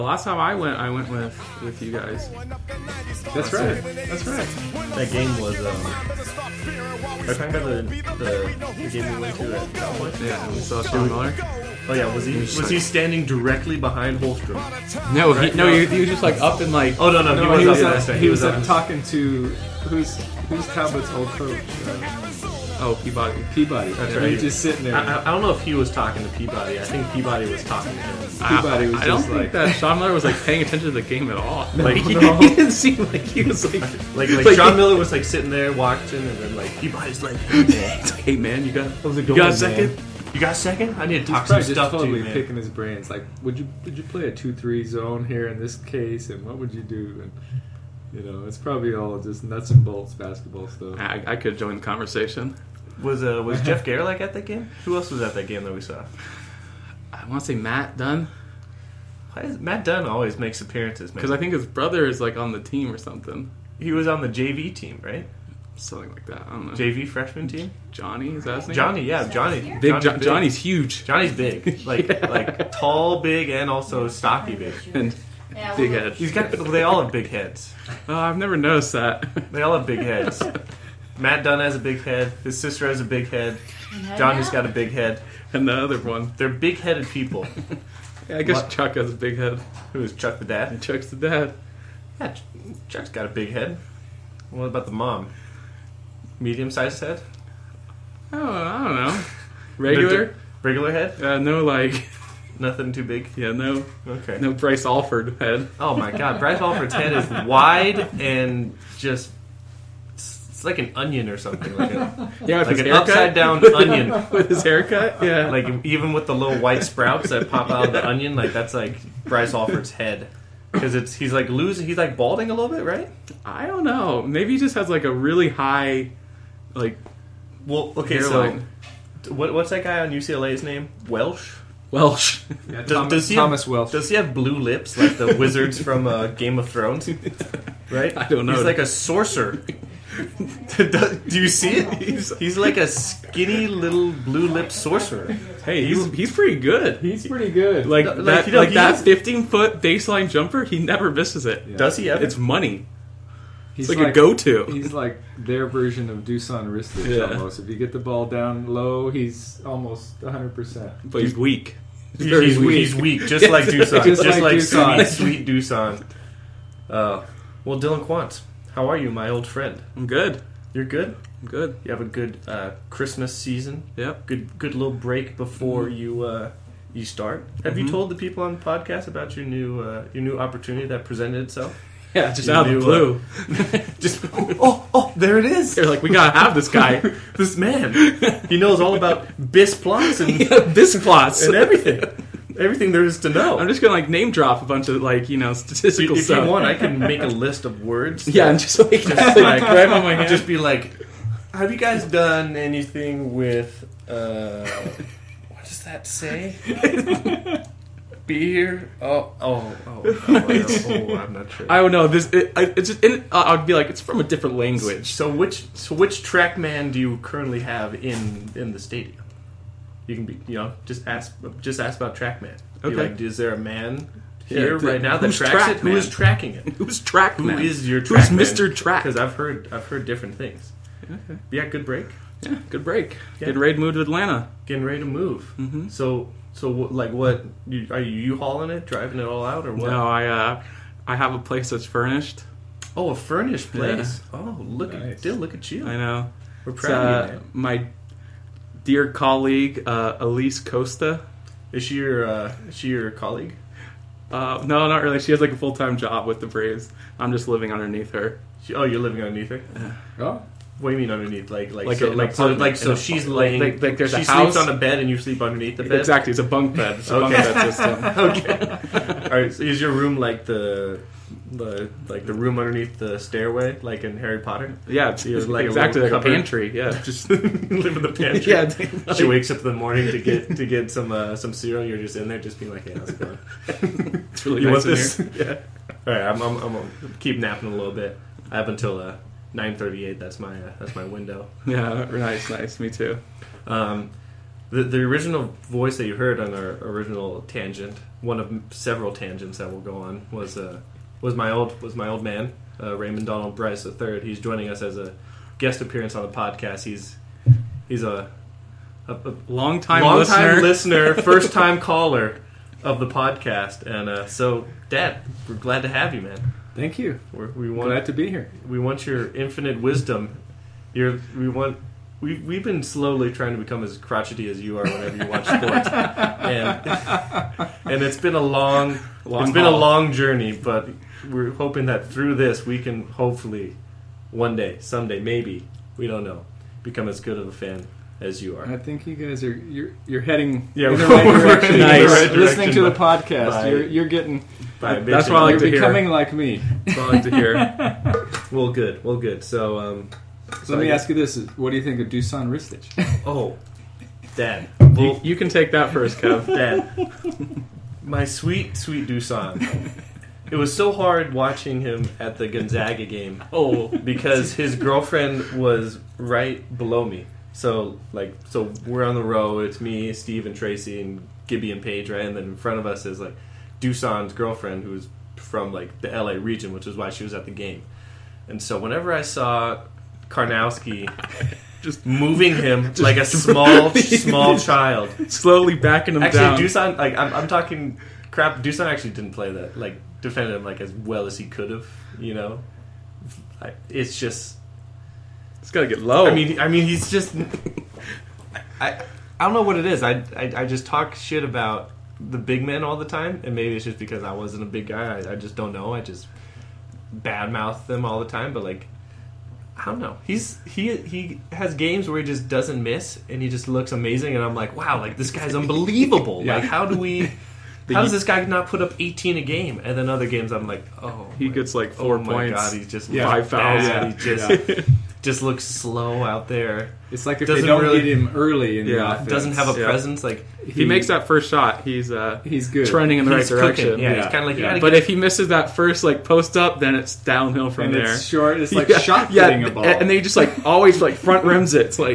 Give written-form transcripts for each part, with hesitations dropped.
The last time I went with you guys. That's right. That game was. Are you talking about the game we went to at Cowboys? Yeah, we saw Sean Miller. Oh yeah, was he standing directly behind Holstrom? No, he was just like up and like. Oh no, He was, up there. he was talking to who's Talbot's old coach. Oh, Peabody. That's And right. he's just sitting there. I don't know if he was talking to Peabody. I think Peabody was talking to him. Peabody was I don't just think like that Sean Miller was like paying attention to the game at all. Like, He no. didn't seem like he was like Like Sean Miller was like sitting there watching, and then like Peabody's like, hey man, you got a second? You got a second? I need to talk he's some probably just stuff to you, totally man. picking his brains. Like, would you play a 2-3 zone here in this case, and what would you do? And it's probably all just nuts and bolts basketball stuff. I could join the conversation. Was Jeff Gerlach at that game? Who else was at that game that we saw? I want to say Matt Dunn Matt Dunn always makes appearances, man. because I think his brother is like on the team or something, He was on the JV team, right? something like that. I don't know. JV freshman team. Johnny, is that his name? Johnny, yeah, Johnny. Johnny's huge Johnny's big, like tall, big, and also stocky, big. and big head. They all have big heads. Oh, I've never noticed that. They all have big heads. Matt Dunn has a big head. His sister has a big head. Johnny's got a big head. And the other one, They're big-headed people. yeah, I guess What? Chuck has a big head. Who is Chuck the dad? And Chuck's the dad. Yeah, Chuck's got a big head. What about the mom? Medium-sized head? I don't know. Regular? Regular head? No, like, Nothing too big? yeah, no Bryce Alford head. Oh my god, Bryce Alford's head is wide and just... It's like an onion or something. Like Yeah, with an his haircut. upside-down onion. With his haircut, yeah. Like, even with the little white sprouts that pop out of the onion, like, that's like Bryce Alford's head. Because he's like balding a little bit, right? I don't know. Maybe he just has like a really high, like, Well, okay, hairline. so what's that guy on UCLA's name? Welsh? Welsh. Yeah, Does he Thomas have, Welsh. Does he have blue lips like the wizards from Game of Thrones? Right? I don't know. He's like a sorcerer. Do you see it? He's like a skinny little blue-lipped sorcerer. Hey, he's pretty good. He's pretty good. Like No, that, like, he that is- 15-foot baseline jumper, he never misses it. Yeah. Does he ever? It's money. He's It's like a go-to. He's like their version of Dusan Ristic Yeah. almost. If you get the ball down low, he's almost 100%. But he's weak. He's weak, just like Dusan. Just just like like Dusan. sweet Dusan. Well, Dylan Quantz, how are you, my old friend? I'm good. You're good? I'm good. You have a good Christmas season? Yep. Good little break before you start. Have you told the people on the podcast about your new opportunity that presented itself? Yeah, just You out of the knew, blue. Just oh, there it is. They're like, we gotta have this guy. This man, he knows all about bis plots and Bisplots. and everything. Everything there is to know. I'm just gonna like name drop a bunch of like statistical If stuff. you want, I can make a list of words. Yeah, and just like right on my hand. Just be like, have you guys done anything with what does that say? Beer? I'm not sure. I don't know. It's just, I'd be like, it's from a different language. So which TrackMan do you currently have in the stadium? You can be, just ask about TrackMan. Be Okay. like, is there a man here Yeah, right now that who's tracks it? Who TrackMan? is tracking it? Who's Track Who Man? is your Who's TrackMan? Mr. Track? Because I've heard different things. Okay. Yeah, good break. Yeah, good break. Yeah. Getting ready to move to Atlanta. Getting ready to move. Mm-hmm. So like what? Are you hauling it, driving it all out, or what? No, I have a place that's furnished. Oh, a furnished place. Oh, look Nice. look at you. I know. We're It's, proud of you, man. my dear colleague, Elise Costa. Is she your colleague? No, not really. She has like a full-time job with the Braves. I'm just living underneath her. You're living underneath her. Oh, What do you mean underneath? Like an apartment. so she's laying. like there's she a house. sleeps on a bed and you sleep underneath the bed. Exactly, it's a bunk bed. It's a bunk Okay. bed system. Okay. All right. So is your room like the room underneath the stairway, like in Harry Potter? Yeah, it's You're like a exactly little like a cupboard. pantry. Yeah, Just live in the pantry. yeah. She wakes up in the morning to get some cereal. You're just in there, just being like, "Hey, how's it going? It's really You nice want in this?" here. Yeah. All right, I'm gonna keep napping a little bit. I have until 9:38. That's my window. Yeah, nice. Me too. The original voice that you heard on our original tangent, one of several tangents that we'll go on, was my old man, Raymond Donald Bryce III. He's joining us as a guest appearance on the podcast. He's a Long-time listener, first-time caller of the podcast, and so, Dad, we're glad to have you, man. Thank you. Glad to be here. We want your infinite wisdom. We've been slowly trying to become as crotchety as you are whenever you watch sports, and it's been a long journey. But we're hoping that through this we can hopefully one day, someday, maybe, we don't know, become as good of a fan as you are. I think you guys are you're heading in the right direction. Nice. Listening to the podcast, you're getting. That's what I like to hear. You're becoming like me. That's what I like to hear. Well, good. So let me ask you this: what do you think of Dusan Ristic? Oh, Dad. You can take that first, Kev. Dad. My sweet Dusan. It was so hard watching him at the Gonzaga game. Oh, because his girlfriend was right below me. So we're on the row. It's me, Steve, and Tracy, and Gibby and Paige, right? And then in front of us is like Dusan's girlfriend, who's from like the LA region, which is why she was at the game. And so whenever I saw Karnowski just moving him like a small child, slowly backing him down. Actually, Dusan, like I'm talking crap. Dusan actually didn't play that, like defended him like as well as he could have. You know, it's just. It's gotta get low. I mean, he's just. I don't know what it is. I just talk shit about the big men all the time, and maybe it's just because I wasn't a big guy. I just don't know. I just badmouth them all the time. But like, I don't know. He has games where he just doesn't miss, and he just looks amazing. And I'm like, wow, like this guy's unbelievable. Yeah. Like, how does this guy not put up 18 a game? And then other games, I'm like, he gets like 4 points. Oh my god, he's just 5 fouls. He just. Just looks slow out there. It's like if they don't get him early in the offense. Doesn't have a presence. Like if he makes that first shot, he's good, trending in the right direction. Cooking. Yeah, he's kind of like. But if he misses that first like post up, then it's downhill from there. It's short. It's like shot putting a ball, and they just like always like front rims it. It's like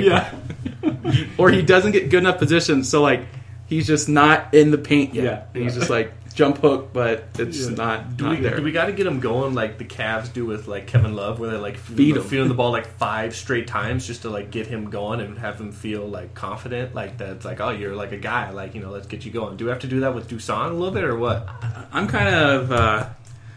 or he doesn't get good enough position, so like he's just not in the paint yet. Yeah, and he's just like jump hook, but it's not there. Do we got to get him going like the Cavs do with like Kevin Love, where they like feeding the ball like 5 straight times just to like get him going and have him feel like confident, like that. It's like, oh, you're like a guy, like, you know, let's get you going. Do we have to do that with Dusan a little bit or what? I'm kind of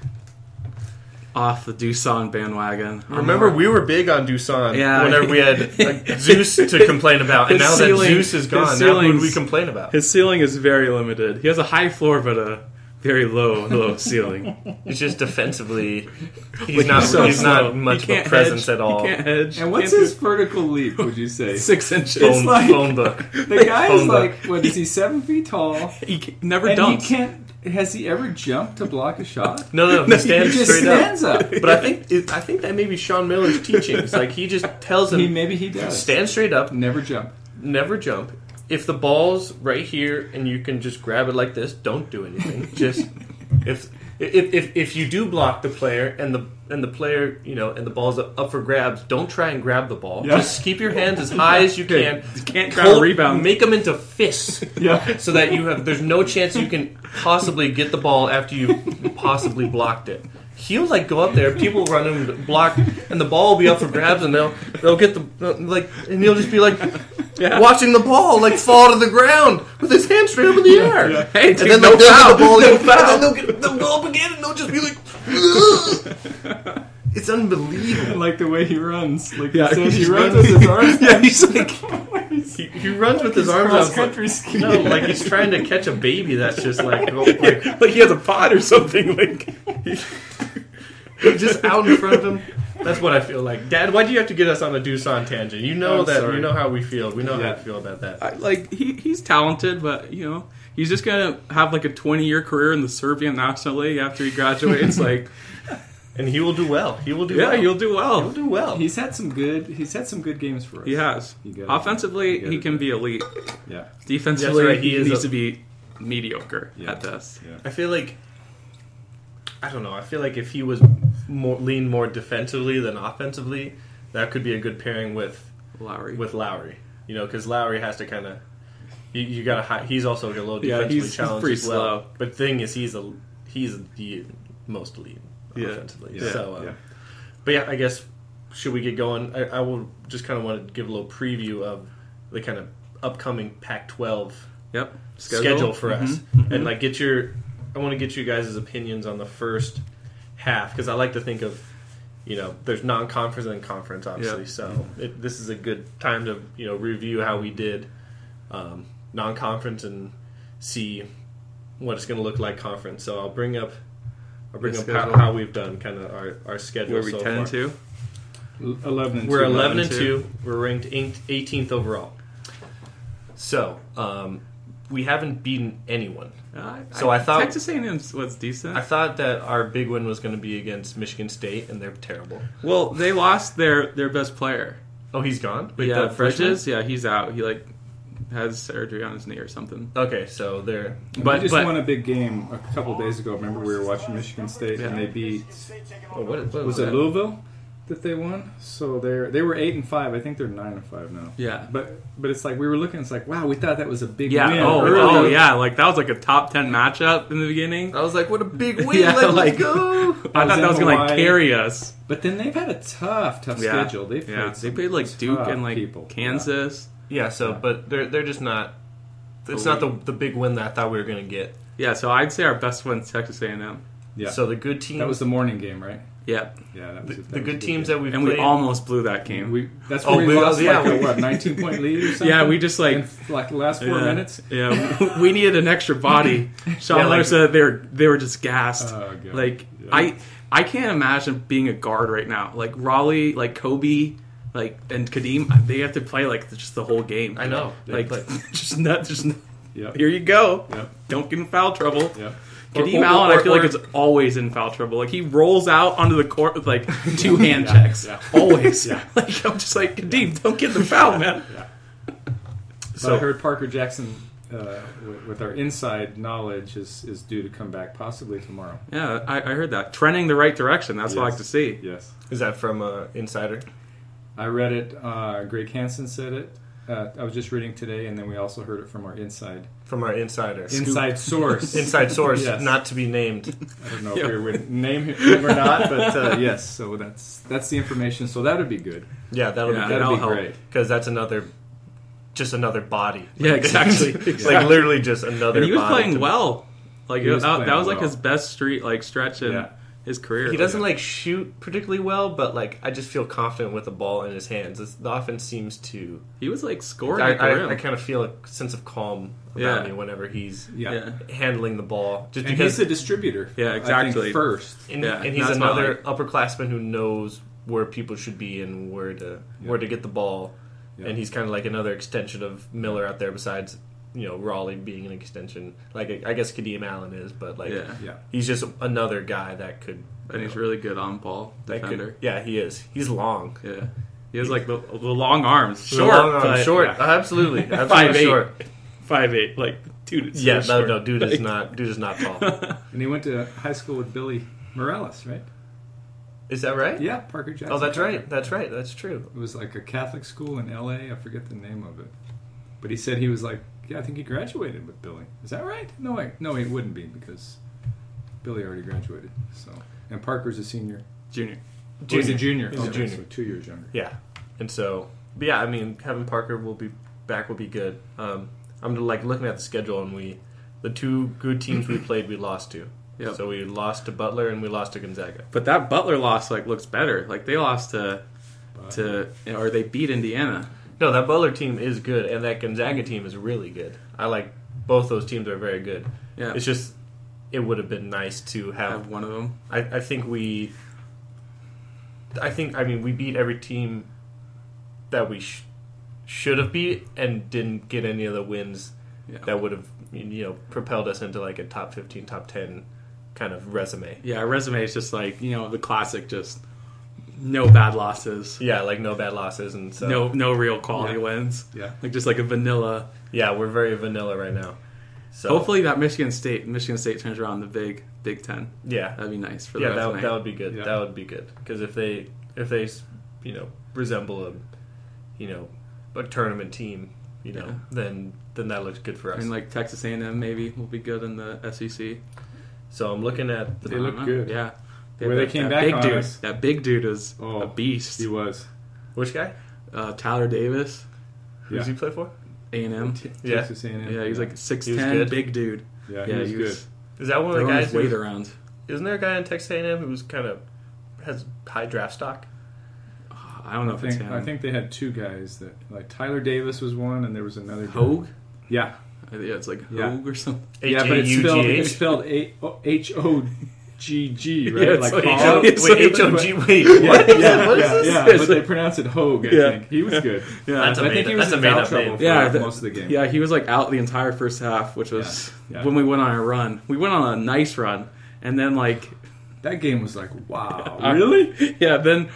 off the Dusan bandwagon. Remember, we were big on Dusan whenever we had like, Zeus to complain about, and now that Zeus is gone, now who do we complain about? His ceiling is very limited. He has a high floor, but a very low ceiling. It's just defensively, he's not much of a presence at all. He can't hedge. And what's his vertical leap, would you say? 6 inches. It's like, phone book. The guy is like, what is he, 7 feet tall? He never and dunks. He can't. Has he ever jumped to block a shot? No, he stands he just straight stands up. But I think that may be Sean Miller's teachings. Like he just tells him, maybe he does. Stand straight up, never jump. If the ball's right here and you can just grab it like this, don't do anything. Just if you do block the player and the player, you know, and the ball's up for grabs, don't try and grab the ball. Yeah. Just keep your hands as high as you can. You can't grab a rebound. Make them into fists. Yeah. So that there's no chance you can possibly get the ball after you possibly blocked it. He'll like go up there, people run him block, and the ball will be up for grabs, and they'll get and he'll just be like watching the ball like fall to the ground with his hand straight up in the air. Yeah. Hey, and then they'll get the ball again, and then they'll get the ball up again, and they'll just be like, ugh. It's unbelievable. I like the way he runs. Like he runs with his arms. Yeah, he's like he runs with his arms out. Cross-country ski. No, like he's trying to catch a baby that's just like like he has a pod or something. Like he's just out in front of him. That's what I feel like. Dad, why do you have to get us on a Dusan tangent? You know you know how we feel. We know how to feel about that. He's talented, but you know he's just gonna have like a 20-year career in the Serbian National League after he graduates. Like. And he will do well. He'll do well. He's had some good games for us. He has. Offensively, he can be elite. Yeah. Defensively, he needs to be mediocre at best. Yeah. I feel like if he was lean more defensively than offensively, that could be a good pairing with Lowry. You know, because Lowry has to kind of You got to. He's also a little Yeah, defensively he's challenged pretty as well. slow. But the thing is, he's the most elite offensively. Yeah. So, but yeah, I guess should we get going? I will just kind of want to give a little preview of the kind of upcoming Pac-12 schedule for us, and like I want to get you guys' opinions on the first half because I like to think of. There's non-conference and then conference, obviously. So this is a good time to review how we did non-conference and see what it's going to look like conference. So I'll bring up how we've done kind of our schedule. Were we so 10-2? 11-2. We're 11-2. We're ranked 18th overall. So we haven't beaten anyone. I thought Texas A&M was decent. I thought that our big win was going to be against Michigan State, and they're terrible. Well, they lost their best player. Oh, he's gone. Wait, Yeah, the freshman? Bridges. Yeah, he's out. He has surgery on his knee or something. Okay, so they're But just won a big game a couple days ago. Remember, we were watching Michigan State, and they beat. what Was it Louisville that they won? So they were 8-5. I think they're 9-5 now. Yeah. But it's like we were looking. It's like, wow, we thought that was a big Yeah. win. Oh, early. yeah. Like that was like a top 10 matchup in the beginning. I was like, what a big win! Yeah, Let's go. I thought that was gonna Hawaii. carry us. But then they've had a tough Yeah. schedule. They've played They played like Duke and like people. Kansas. Yeah, so but they're just not. It's not the big win that I thought we were going to get. Yeah. So I'd say our best win's Texas A&M. Yeah. So the good teams. That was the morning game, right? Yeah. Yeah. That was the good teams game. that we've And played. we almost blew that game. That's where we we- lost yeah, like a we- 19-point lead or something. Yeah, we just like in like the last 4 minutes. Yeah, we needed an extra body. Sean Yeah, Miller like- said they were just gassed. Oh, God. Like Yeah. I can't imagine being a guard right now. Like Raleigh, like Kobe, like and Kadeem, they have to play like just the whole game. I know. Like They just not just. Yep. Here you go. Yep. Don't get in foul trouble. Yep. Kadeem Allen, I feel like is always in foul trouble. Like he rolls out onto the court with like 2 hand checks. Yeah. Always. Yeah. Like I'm just like Kadeem, don't get in the foul, man. Yeah. So- I heard Parker Jackson, with our inside knowledge, is due to come back possibly tomorrow. Yeah, I heard that. Trending the right direction. That's what I like to see. Yes. Is that from Insider? I read it. Greg Hansen said it. I was just reading today, and then we also heard it from our inside From our insider. source. Inside source, Yes. not to be named. I don't know Yeah. if we would name him or not, but yes. So that's the information. So that would be good. Yeah, that'll Yeah, be That'd that'll be help. great. because that's just another body. Yeah, exactly. It's like literally just another. And he was body playing to- well. Like He was that playing was like well. his best stretch in Yeah. his career. He doesn't like shoot particularly well, but like I just feel confident with the ball in his hands. The offense seems to. He was like scoring at the rim. I kind of feel a sense of calm about Yeah. me whenever he's Yeah. handling the ball. Just And because he's a distributor. Yeah, I think, exactly. first. and, Yeah, and he's that's what I another like. upperclassman who knows where people should be and where to get the ball. Yeah. And he's kind of like another extension of Miller out there. Besides, Raleigh being an extension. Like I guess Kadeem Allen is, but like Yeah. Yeah. he's just another guy that could. And he's really good on ball that defender. could. Yeah, he is. He's long. Yeah. He has like the long arms. The Short. long arm, but short. yeah. Absolutely, 5'8". absolutely short. 5'8". Like dude is Yeah, so short. no, dude is Like- not. Dude is not tall. And he went to high school with Billy Morales, right? Is that right? Yeah, Parker Jackson. Oh, that's right. That's right. That's true. It was like a Catholic school in L.A. I forget the name of it. But he said he was like, yeah, I think he graduated with Billy. Is that right? No, he wouldn't be because Billy already graduated. So, and Parker's a senior. Junior. Oh, he's a junior. He's a Okay, junior. so 2 years younger. Yeah, and so, but yeah, I mean, having Parker will be good. I'm like looking at the schedule, and the 2 good teams we played, we lost to. Yep. So we lost to Butler and we lost to Gonzaga. But that Butler loss like looks better. Like they lost to or they beat Indiana. No, that Butler team is good, and that Gonzaga team is really good. I like both those teams are very good. Yeah. It's just it would have been nice to Have one of them. I mean we beat every team that we should have beat and didn't get any of the wins that would have propelled us into like a top 15, top 10 kind of resume. Yeah, our resume is just like, the classic, just no bad losses. Yeah, like no bad losses and so No real quality Yeah. wins. Yeah. Like just like a vanilla. yeah, we're very vanilla right now. So Hopefully that Michigan State turns around the Big Ten. yeah, That'd be nice for the yeah, resume. that would be good. Yeah. That would be good because if they resemble a a tournament team, then that looks good for us. And like Texas A&M maybe will be good in the SEC. So I'm looking at They look good. Yeah. Where they came back big on dude. us. That big dude is a beast. He was. which guy? Tyler Davis, Who's he play for? A&M. Yeah. Texas A&M. Yeah, he's like He was 6'10", good. big dude. Yeah, he was good. Is that one of the Throwing guys? his weight around. Isn't there a guy in Texas A&M who's kind of has high draft stock? I don't know if it's him. I think they had two guys that like Tyler Davis was one, and there was another guy. Hogue? Yeah, Yeah, it's like Yeah. Hogue or something. yeah, but it's H-A-U-G-H? spelled H-O-G-G, right? Yeah, it's like like Hog. H-O- Wait, H-O-G, wait, Yeah, what? yeah, What is yeah, this? yeah, It's but they like- pronounce it Hogue. I Yeah. think he was good. Yeah, That's But I think he was that's in a foul made-up trouble name. for Yeah, most of the game. Yeah, he was like out the entire first half, which was Yeah. when we went on a run. We went on a nice run, and then like That game was like, wow, Uh, really? yeah, then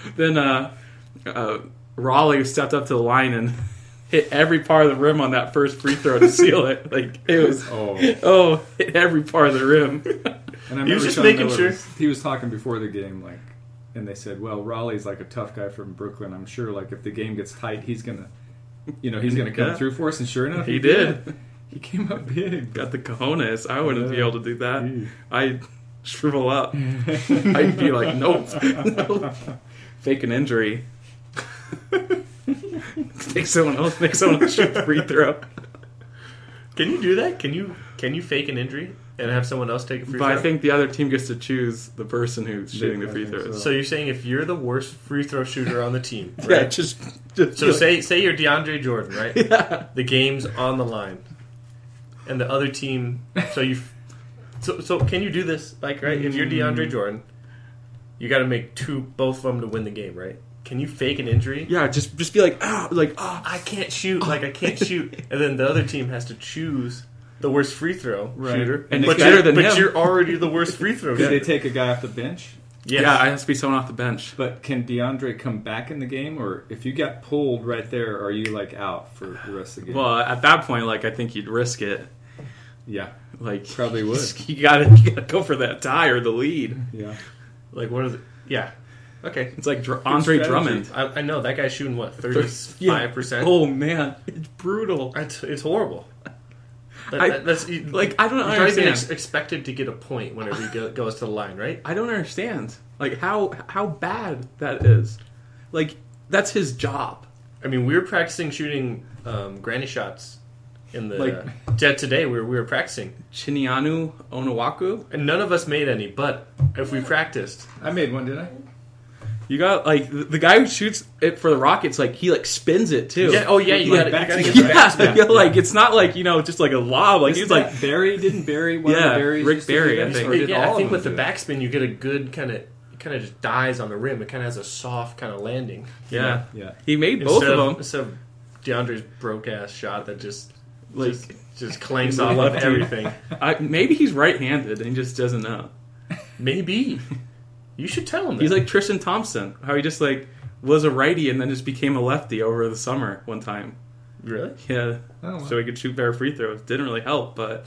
Raleigh stepped up to the line and hit every part of the rim on that first free throw to seal it. Like it was hit every part of the rim. And I He was remember just Sean making Miller sure. he was talking before the game, like, and they said, "Well, Raleigh's like a tough guy from Brooklyn. I'm sure, like, if the game gets tight, he's gonna come Yeah. through for us." And sure enough, He did. He came up big. Got the cojones. I wouldn't be Yeah. able to do that. Gee. I'd shrivel up. I'd be like, nope. Nope. Fake an injury. Make someone else shoot the free throw. Can you do that? Can you fake an injury and have someone else take a free But throw? I think the other team gets to choose the person who's shooting the free I think throws. so. You're saying if you're the worst free throw shooter on the team, right? Yeah, just So say you're DeAndre Jordan, right? yeah. The game's on the line, and the other team. So can you do this? Like, right? If you're DeAndre Jordan, you got to make both of them to win the game, right? Can you fake an injury? Yeah, just be like, I can't shoot. I can't shoot, and then the other team has to choose the worst free throw shooter, And but it's better you're, than but him. you're already the worst free throw Could they shooter. take a guy off the bench? Yes. Yeah, it has to be someone off the bench. But can DeAndre come back in the game, or if you got pulled right there, are you like out for the rest of the game? Well, at that point, like I think you'd risk it. yeah, Like Probably would. You gotta go for that tie or the lead. yeah. Like what is it? Yeah. Okay. It's like Andre strategy. Drummond. I know that guy's shooting what 35%. Oh man, it's brutal. It's horrible. I don't He's not even understand. expected to get a point whenever he goes to the line, right? I don't understand. Like how bad that is. Like that's his job. I mean, we were practicing shooting granny shots in the Like- jet today. We were practicing, Chinianu Onawaku. and none of us made any. But if we practiced, I made one, did I? You got like the guy who shoots it for the Rockets. Like he like spins it too. yeah. Oh yeah, you Like got to backspin. get the backspin. Yeah, like it's not like just like a lob. Like he's Isn't like that Barry didn't Barry one Yeah, of the Barrys Rick used to do Barry, that? I think. Or did Yeah, all I think of with the them do it? backspin, you get a good kind of just dies on the rim. It kind of has a soft kind of landing. yeah. Yeah. He made both of them. Instead of DeAndre's broke ass shot that just Like just clanks off of everything. maybe he's right-handed and he just doesn't know. Maybe you should tell him that. He's like Tristan Thompson, how he just like was a righty and then just became a lefty over the summer one time. really. Yeah, Oh, wow. so he could shoot better free throws. Didn't really help, but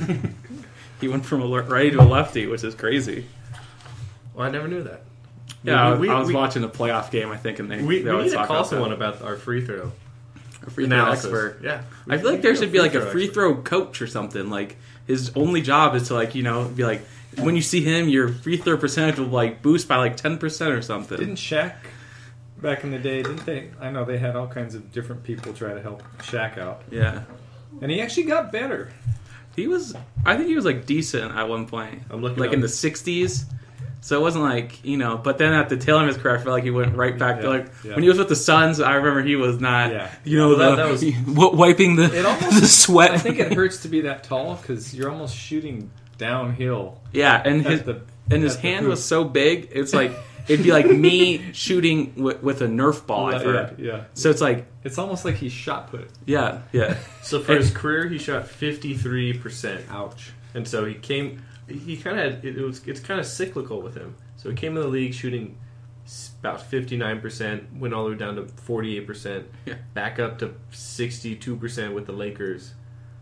he went from a righty to a lefty, which is crazy. Well, I never knew that. Yeah, I we was watching a playoff game, I think, and they We always need to talk call about someone that. about our free throw A free throw analysis. expert. Yeah, I feel like there should be like a throw free expert. throw coach or something. Like his only job is to like be like when you see him, your free throw percentage will like boost by like 10% or something. Didn't Shaq back in the day? Didn't they? I know they had all kinds of different people try to help Shaq out, Yeah, and he actually got better. he was. I think he was like decent at one point. I'm looking like up. in the 60s. So it wasn't like but then at the tail end of his career, I feel like he went right back to like Yeah. when he was with the Suns. I remember he was not, Yeah. that was- wiping the It almost- the sweat. I think it hurts to be that tall because you're almost shooting downhill. Yeah, and his At the- his at the hand hoop. was so big. It's like it'd be like me shooting with a Nerf ball. I've heard. Yeah. So it's like It's almost like he's shot put. yeah. So for his career, he shot 53%, Ouch. and so he came. He kind of had it's kind of cyclical with him. So he came in the league shooting about 59%, went all the way down to 48%, Yeah. back up to 62% with the Lakers.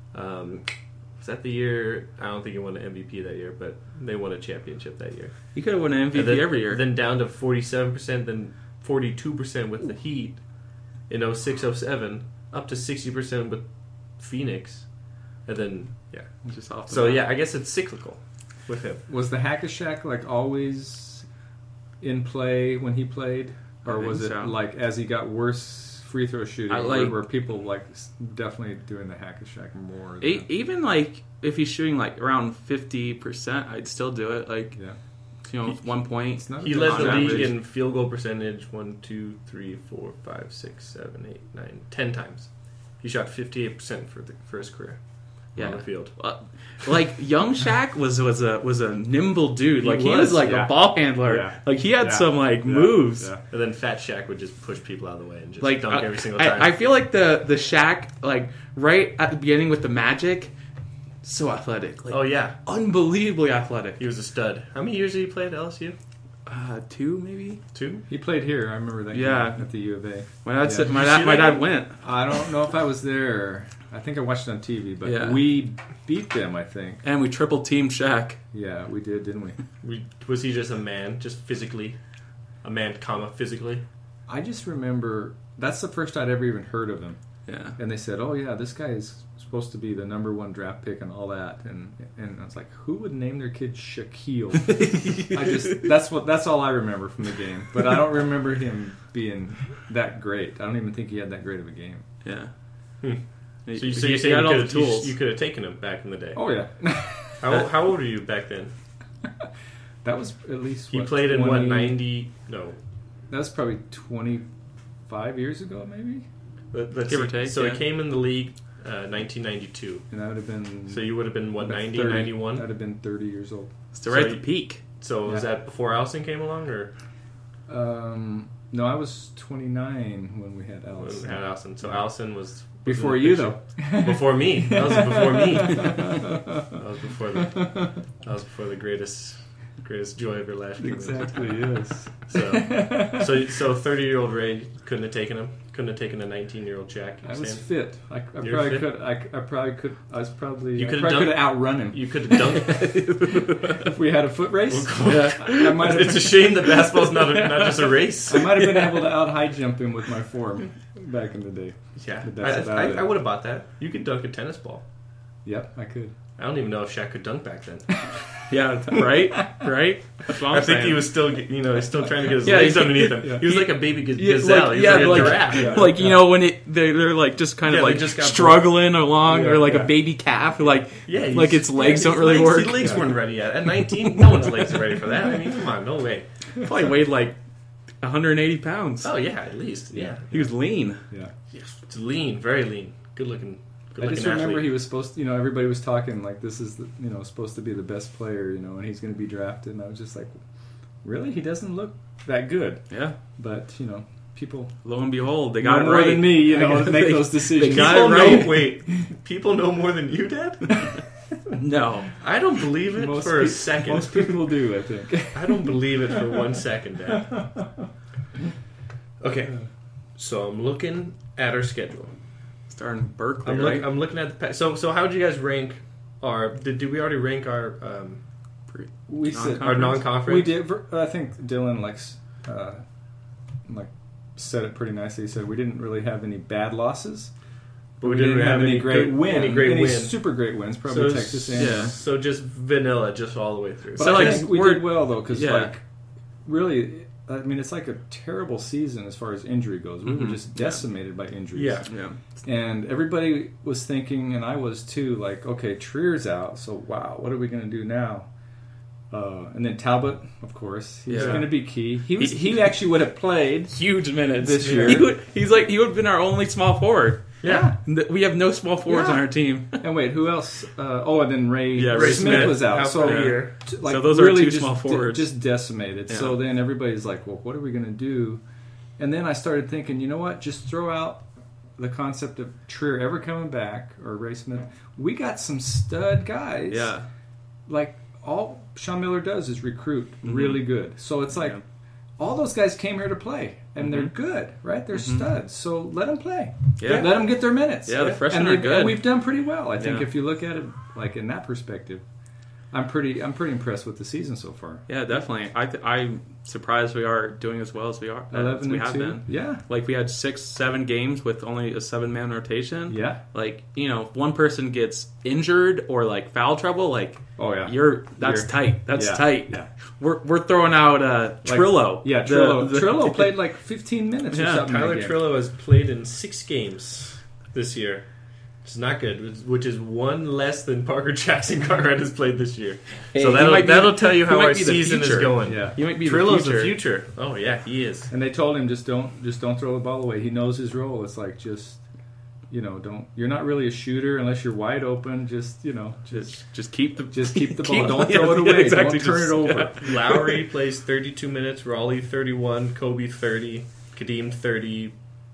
Was that the year? I don't think he won an MVP that year, but they won a championship that year. You could have won an MVP And then, every year. Then down to 47%, then 42% with the Heat in 06-07, up to 60% with Phoenix, and then Just off the so bat. I guess it's cyclical with him. Was the Hack-a-Shack like always in play when he played, or I think was it so. like as he got worse free throw shooting, I like- were people like definitely doing the Hack-a-Shack more? Than, Even like if he's shooting like around 50%, I'd still do it. Like yeah, 1 point. it's not. He a led bad the on league average. in field goal percentage 1, 2, 3, 4, 5, 6, 7, 8, 9, 10 times. He shot 58% for his career on the field. Like young Shaq was a nimble dude. Like he was was, like yeah. a ball handler. Yeah. Like he had Yeah. some like Yeah. moves. Yeah. And then Fat Shaq would just push people out of the way and just Like dunk every single time. I feel like the Shaq like right at the beginning with the Magic, so athletic. Like, oh yeah, unbelievably athletic. he was a stud. How many years did he play at LSU? 2 maybe. 2? He played here. I remember that. Yeah. game at the U of A. My dad said Yeah. my Did you see dad that game? went. I don't know if I was there. I think I watched it on TV, but Yeah. we beat them. I think. And we triple teamed Shaq. Yeah, we did, didn't we? Was he just a man, just physically? A man, physically? I just remember that's the first I'd ever even heard of him. Yeah. And they said, "Oh yeah, this guy is supposed to be the #1 draft pick and all that." And I was like, "Who would name their kid Shaquille?" that's all I remember from the game. But I don't remember him being that great. I don't even think he had that great of a game. Yeah. So you He say had all you the tools. could have taken him back in the day. Oh yeah, How old were you back then? that was at least. He what, played in 20 90? No. That was probably 25 years ago, maybe. Let's Give or see. take, So yeah. he came in the league 1992. And that would have been. So you would have been, what, about 90, 30. 91? That'd have been 30 years old. It's right at So the peak. So was Yeah. that before Allison came along, or No, I was 29 when we had when Alice. we had Allison? So Allison was Before in the you, picture. though. Before me. That was before me. That was before the greatest joy of your life. Exactly, yes. So 30-year-old Ray couldn't have taken him. Couldn't have taken a 19-year-old Jack. I was saying? fit. I You were probably fit? could. I probably could. I was probably. You I could've probably done- could have outrun him You could have dunked. if we had a foot race. Yeah. I might have. It's a shame that basketball's not just a race. I might have been able to out high jump him with my form back in the day. Yeah, But that's about it. I would have bought that. You could dunk a tennis ball. Yep, I could. I don't even know if Shaq could dunk back then. Yeah, right? Right? That's what I'm I think saying. he was still, he's still trying to get his Yeah, legs he- underneath him. yeah. He was like a baby Yeah, gazelle. He was like a giraffe. yeah. like you know when they're like just kind Yeah, of they like just got struggling along, Yeah, or like yeah. a baby calf, or like Yeah, like its legs don't really His work. legs weren't ready yet. At 19, no one's legs are ready for that. I mean, come on, no way. Probably weighed like 180 pounds. Oh yeah, at least. Yeah, He was lean. Yeah. it's lean, very lean, good looking. I just remember he was supposed to, everybody was talking like this is, supposed to be the best player, and he's going to be drafted. And I was just like, really? He doesn't look that good. Yeah. But, people Lo and behold, they know got it more right. than me, to make They- those decisions. they got People it right. know, wait, people know more than you, Dad? No. I don't believe it for a second. Most people do, I think. I don't believe it for 1 second, Dad. Okay, so I'm looking at our schedule. Starting Berkeley, right? I'm looking at the so how would you guys rank our? Did we already rank our We said our non-conference? we did. I think Dylan said it pretty nicely. He said we didn't really have any bad losses, but we didn't have any great wins. Any great wins. Super great wins. Probably So Texas A&M. yeah. So just vanilla, just all the way through. But So, I like, think we we're- did well though, because Yeah. really, I mean, it's like a terrible season as far as injury goes. We were Mhm. just decimated by injuries. Yeah. Yeah. And everybody was thinking, and I was too, like, okay, Trier's out, so wow, what are we going to do now? And then Talbot, of course, he's Yeah. going to be key. He actually would have played. Huge minutes This year. He would have been our only small forward. Yeah. We have no small forwards Yeah. on our team. And wait, who else? And then Ray, Yeah, Ray Smith was out. for the So, year. like, So those are really two just small forwards. just decimated. Yeah. So then everybody's like, well, what are we going to do? And then I started thinking, you know what? Just throw out the concept of Trier ever coming back or Ray Smith. We got some stud guys. Yeah. Like, all Sean Miller does is recruit Mhm. really good. So it's like, Yeah. all those guys came here to play, and they're good, right? They're studs. So let them play. Yeah. Let them get their minutes. Yeah, the freshmen and are good. And we've done pretty well, I think, Yeah. if you look at it like in that perspective. I'm pretty impressed with the season so far. Yeah, definitely. I'm surprised we are doing as well as we are. 11 we and have 2. been. Yeah. Like we had 6-7 games with only a 7-man rotation. Yeah. Like, if one person gets injured or like foul trouble, like that's tight. That's tight. Yeah. We're throwing out Trillo. Yeah, Trillo. Trillo played like 15 minutes or something. Tyler Trillo has played in 6 games this year. Which is not good, which is one less than Parker Jackson Cartwright has played this year. Hey, so that'll tell you how our season is future. going. Yeah. He might be Trillo's the the future. Oh yeah, he is. And they told him just don't throw the ball away. He knows his role. It's like just don't. You're not really a shooter unless you're wide open. Just keep the ball. Don't throw it away. Exactly. Don't turn it over. Yeah. Lowry plays 32 minutes. Raleigh 31. Kobe 30. Kadeem 30.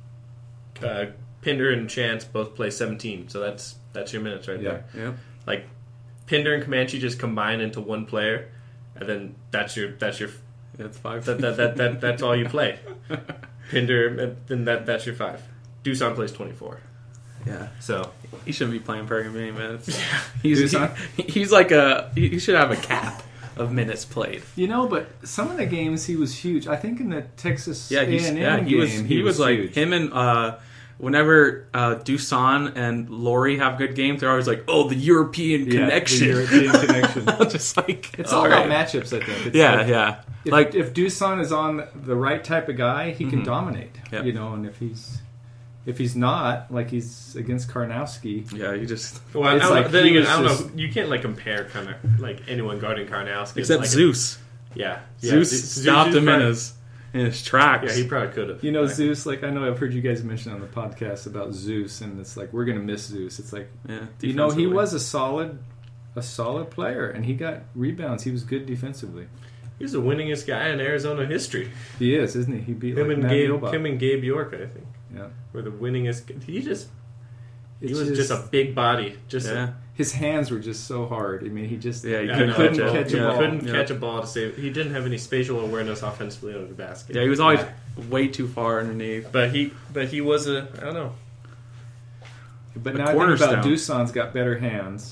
Pinder and Chance both play 17, so that's your minutes right there. Yeah. Like Pinder and Comanche just combine into one player, and then that's 5. That's all you play. Pinder, then that's your 5. Dusan plays 24. Yeah. So he shouldn't be playing very many minutes. He's like he should have a cap of minutes played. But some of the games he was huge. I think in the Texas A&M game, he was like huge. him and whenever Dusan and Laurie have good games, they're always like, "Oh, the European connection." The European connection. Just like it's all about matchups. I think. It's If Dusan is on the right type of guy, he can dominate. Yep. And if he's not, like he's against Karnowski. Yeah, you just. Well, I don't know. You can't compare kind of anyone guarding Karnowski except Zeus. Yeah, Zeus stopped him in his tracks. Yeah, he probably could have. Zeus, I know I've heard you guys mention on the podcast about Zeus, and it's like, we're going to miss Zeus. It's like, he was a solid player, and he got rebounds. He was good defensively. He's the winningest guy in Arizona history. He is, isn't he? He beat him and Gabe York, I think. Yeah. Were the winningest. He was just a big body. His hands were just so hard. I mean, he just couldn't catch a ball. Couldn't catch a ball to save. He didn't have any spatial awareness offensively under the basket. Yeah, he was always way too far underneath. But he was I don't know. But now I think about Dusan's got better hands.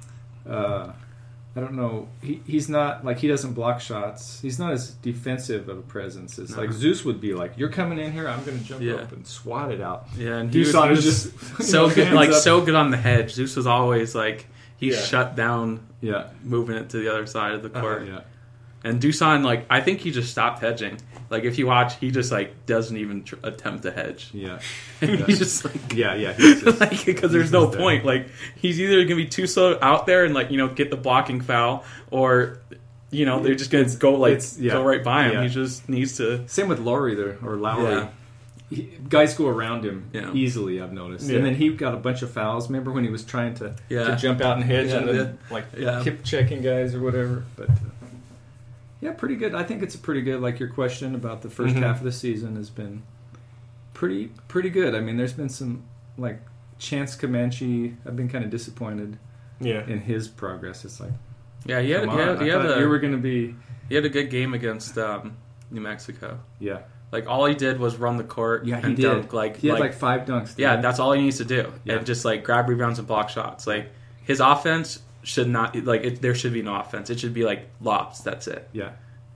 I don't know. He's not he doesn't block shots. He's not as defensive of a presence as like Zeus would be. Like, you're coming in here, I'm going to jump up and swat it out. Yeah, and Dusan is just so good, so good on the hedge. Zeus was always shut down. Yeah, moving it to the other side of the court. Yeah, and Dusan, I think he just stopped hedging. Like, if you watch, he just doesn't even attempt to hedge. Yeah, he's just because there's no point. He's either gonna be too slow out there and get the blocking foul, or they're just gonna go go right by him. Yeah. He just needs to. Same with Lowry or Lowry. Yeah. Guys go around him easily, I've noticed. Yeah. And then he got a bunch of fouls. Remember when he was trying to jump out and hedge and then keep checking guys or whatever. But yeah, pretty good. I think it's pretty good. Your question about the first half of the season has been pretty good. I mean, there's been some Chance Comanche. I've been kind of disappointed in his progress. It's he had you were going to be. He had a good game against New Mexico. Yeah. All he did was run the court and did. Dunk. He had 5 dunks. Yeah, that's all he needs to do. Yeah. And just grab rebounds and block shots. His offense should not there should be no offense. It should be lobs. That's it. Yeah.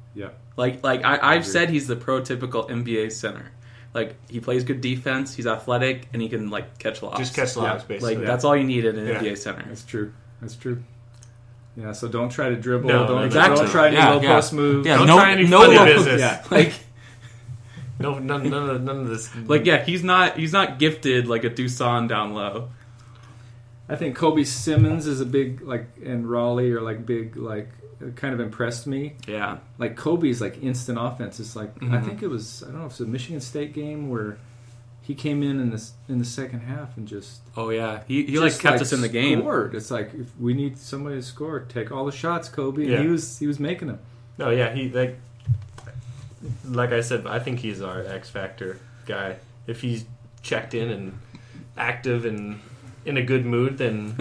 I've said he's the prototypical NBA center. He plays good defense. He's athletic and he can catch lobs. Just catch lobs, basically. That's all you need in an NBA center. That's true. Yeah. So don't try to dribble. No, don't try any low post moves. Yeah, don't try any funny business. Yeah. None of this. He's not gifted like a Dusan down low. I think Kobe Simmons is a big and Raleigh are big kind of impressed me. Yeah. Kobe's instant offense. It's I think it was, I don't know if it's a Michigan State game where he came in the second half and just he kept us in the game. Scored. It's if we need somebody to score, take all the shots, Kobe. And he was making them. No, yeah, he like I said, I think he's our X Factor guy. If he's checked in and active and in a good mood, then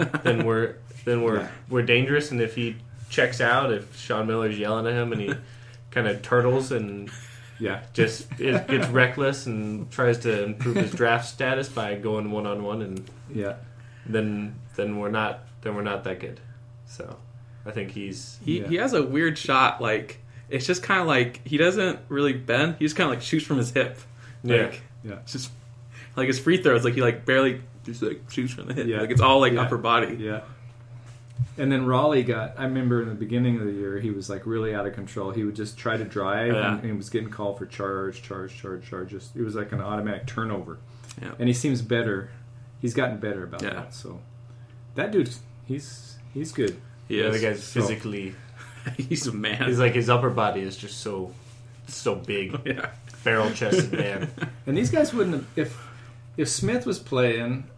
we're dangerous. And if he checks out, if Sean Miller's yelling at him and he kind of turtles and just gets reckless and tries to improve his draft status by going 1-on-1, and then we're not that good. So I think he's he has a weird shot. Like it's just kind of like he doesn't really bend. He just kind of like shoots from his hip. Like, It's just like his free throws. Like he like barely just like shoots from the hip. Yeah. Like it's all like upper body. Yeah. And then Raleigh I remember in the beginning of the year, he was like really out of control. He would just try to drive and he was getting called for charge. Just, it was like an automatic turnover. Yeah. And he seems better. He's gotten better about that. So that dude, he's good. the guy's physically. He's a man. He's like his upper body is just so big. Yeah. Barrel chested man. And these guys wouldn't have, if Smith was playing,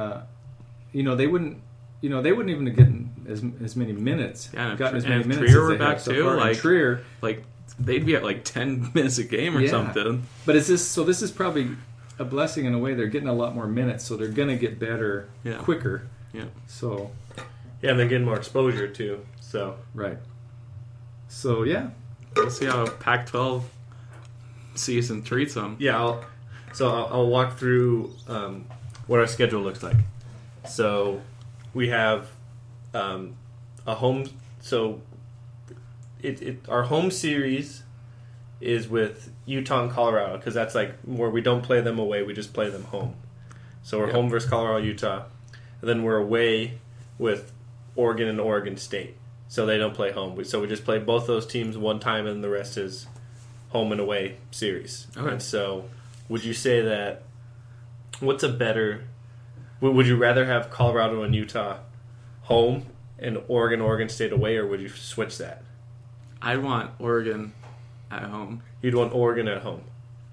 they wouldn't even have gotten as many minutes. Yeah, gotten as and many if minutes Trier as were they back have so too, far. And like Trier, like they'd be at like 10 minutes a game or something. But is this so? This is probably a blessing in a way. They're getting a lot more minutes, so they're gonna get better quicker. Yeah. So. Yeah, and they're getting more exposure too. So Right. So yeah. We'll see how Pac-12 season treats them. yeah, I'll walk through what our schedule looks like. So we have a home. So our home series is with Utah and Colorado because that's like where we don't play them away, we just play them home. So we're home versus Colorado, Utah, and then we're away with Oregon and Oregon State. So they don't play home. So we just play both those teams one time, and the rest is home and away series. Okay. And so, would you say that? What's a better? Would you rather have Colorado and Utah home and Oregon State away, or would you switch that? I want Oregon at home. You'd want Oregon at home.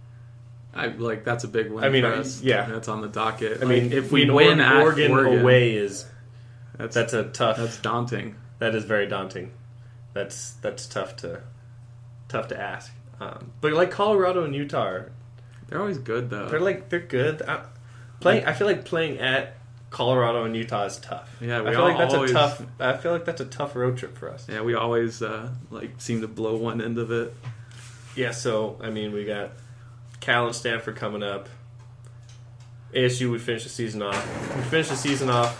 That's a big win. I mean, for us. yeah, that's on the docket. I mean, if we win at Oregon away is that's a tough. That's daunting. That is very daunting. That's tough to ask. But like Colorado and Utah, they're always good though. They're good. I feel like playing at Colorado and Utah is tough. Yeah, I feel like that's a tough road trip for us. Yeah, we always seem to blow one end of it. Yeah, so I mean, we got Cal and Stanford coming up. ASU, we finish the season off.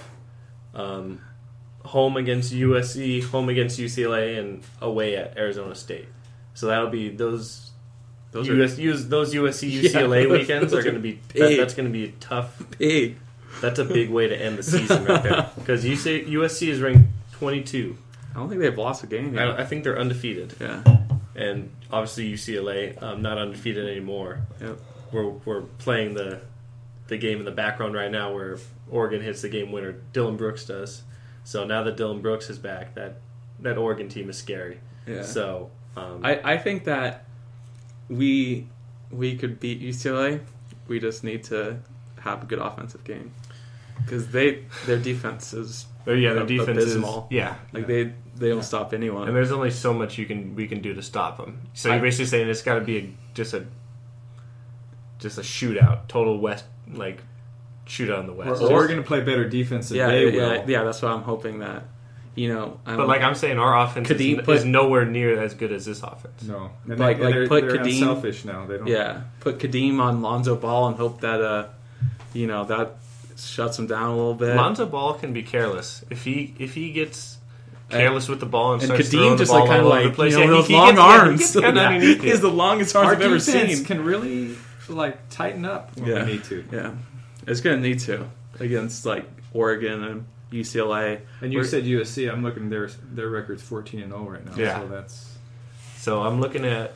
Home against USC, home against UCLA, and away at Arizona State. So that'll be those USC UCLA weekends are going to be big. That's going to be a tough. Big. That's a big way to end the season right there because USC is ranked 22. I don't think they've lost a game yet. I think they're undefeated. Yeah. And obviously UCLA not undefeated anymore. Yep. We're playing the game in the background right now where Oregon hits the game winner. Dylan Brooks does. So now that Dylan Brooks is back, that Oregon team is scary. Yeah. So I think that we could beat UCLA. We just need to have a good offensive game because their defense is their defense abysmal. They don't stop anyone. And there's only so much we can do to stop them. So you're basically saying it's got to be just a shootout, total West shootout in the West. Or we're going to play better defense than they will. Yeah, that's what I'm hoping that. But I'm saying our offense is nowhere near as good as this offense. No, and they're put Kadeem unselfish now. They don't. Yeah, put Kadeem on Lonzo Ball and hope that that shuts him down a little bit. Lonzo Ball can be careless if he gets careless with the ball and starts Kadeem throwing just the ball kind of all over the place. those long arms. He has the longest arms I've ever seen. Can really tighten up when we need to. Yeah, it's gonna need to against Oregon and UCLA. And you said USC. I'm looking their record's 14-0 right now. Yeah. So that's. So I'm looking at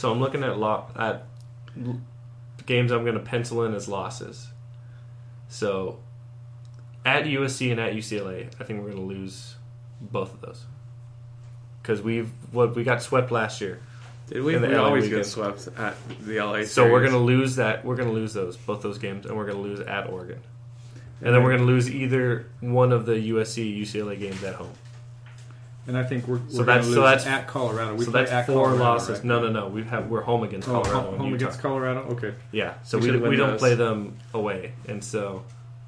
games I'm going to pencil in as losses. So at USC and at UCLA, I think we're going to lose both of those because we got swept last year. Did we? We always get swept at the LA series. So we're going to lose that. We're going to lose both those games, and we're going to lose at Oregon. And then we're going to lose either one of the USC-UCLA games at home. And I think we're going to lose at Colorado. So that's at 4 Colorado, losses. Right? No. We're home against Colorado. Home against Colorado? Okay. Yeah. So we don't play them away. And so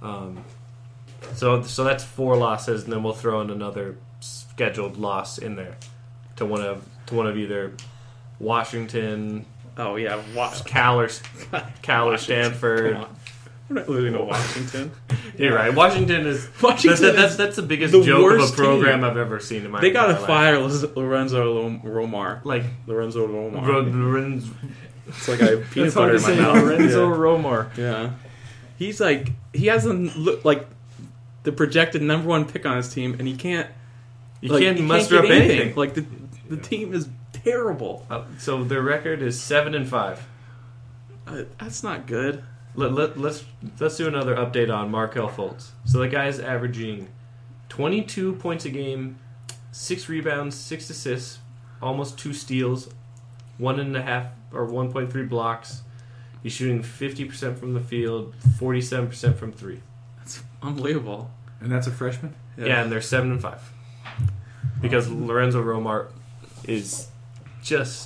so that's 4 losses, and then we'll throw in another scheduled loss in there to one of either Washington, Cal or Stanford. We're not losing to Washington. You're right. Washington is that's the biggest the joke of a worst program team. I've ever seen in my They got to life. fire Lorenzo Romar. Like Lorenzo Romar. Lorenzo It's like I have peanut That's hard butter to in my say. mouth. Lorenzo Romar. Yeah. He's like, he hasn't looked like the projected number one pick on his team, and he can't. You like, can't he muster get up anything. Like the team is terrible. So their record is 7-5. That's not good. Let's do another update on Markelle Fultz. So the guy's averaging 22 points a game, 6 rebounds, 6 assists, almost 2 steals, 1.5 or 1.3 blocks. He's shooting 50% from the field, 47% from 3. That's unbelievable. And that's a freshman? Yeah, and they're 7-5 because Lorenzo Romar is just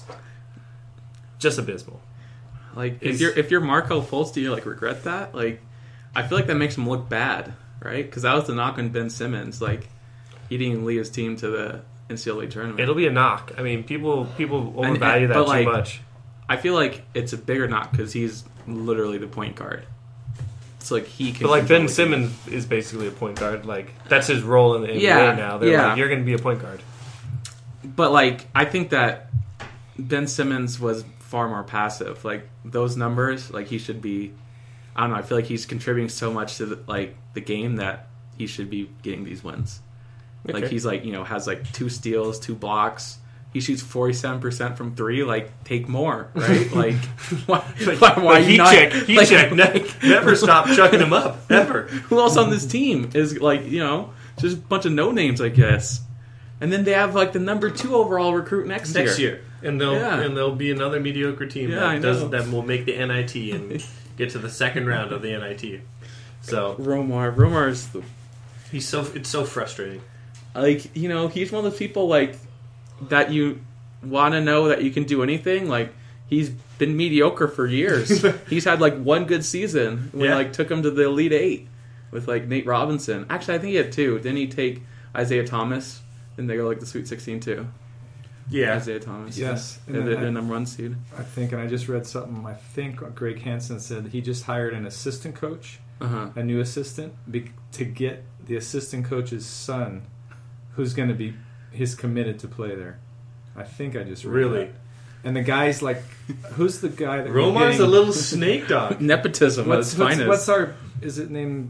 abysmal. Like if you're Markelle Fultz, do you like regret that? Like, I feel like that makes him look bad, right? Because that was the knock on Ben Simmons. Like, he didn't even lead his team to the NCAA tournament. It'll be a knock. I mean, people overvalue that but, too like, much. I feel like it's a bigger knock because he's literally the point guard. It's like he can. But like control Ben the Simmons is basically a point guard. Like that's his role in the NBA Yeah, now. They're yeah. like, you're going to be a point guard. game. But like, I think that Ben Simmons was far more passive. Like those numbers, like he should be. I don't know. I feel like he's contributing so much to the game that he should be getting these wins. Like Okay. he's like has like 2 steals, 2 blocks. He shoots 47% from 3. Like, take more, right? Like, why Like, you not? He check. Never stop chucking him up ever. Who else on this team is like just a bunch of no names, I guess. And then they have like the number 2 overall recruit next year. And there'll be another mediocre team that will make the NIT and get to the second round of the NIT. So Romar's it's so frustrating. like he's one of those people like that you want to know that you can do anything. Like he's been mediocre for years. He's had like one good season when like took him to the Elite 8 with like Nate Robinson. Actually, I think he had 2. Didn't he take Isaiah Thomas? And they go like the Sweet 16 too. Yeah, Isaiah Thomas. Yes. They're the number 1 seed. I think, and I just read something, I think Greg Hansen said he just hired an assistant coach, a new assistant, to get the assistant coach's son, who's going to be, he's committed to play there. I think I just read that. And the guy's like, who's the guy that Romar's a little snake dog. Nepotism at its finest. What's our, is it named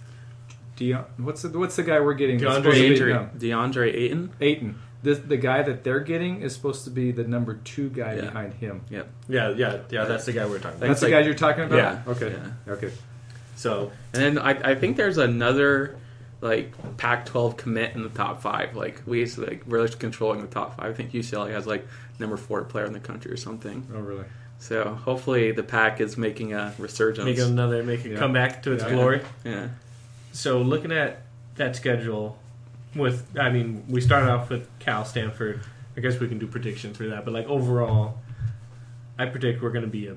what's the guy we're getting? DeAndre Ayton. Ayton. The guy that they're getting is supposed to be the number 2 guy behind him. Yep. Yeah. That's the guy we're talking about. That's the guy you're talking about? Yeah. Okay. Yeah. Okay. So, and then I think there's another like Pac-12 commit in the top 5. Like we're just controlling the top 5. I think UCLA has like number 4 player in the country or something. Oh, really? So hopefully the Pac is making a resurgence. Make a comeback to its glory. Yeah. So looking at that schedule, we started off with Cal, Stanford. I guess we can do predictions for that. But like overall, I predict we're going to be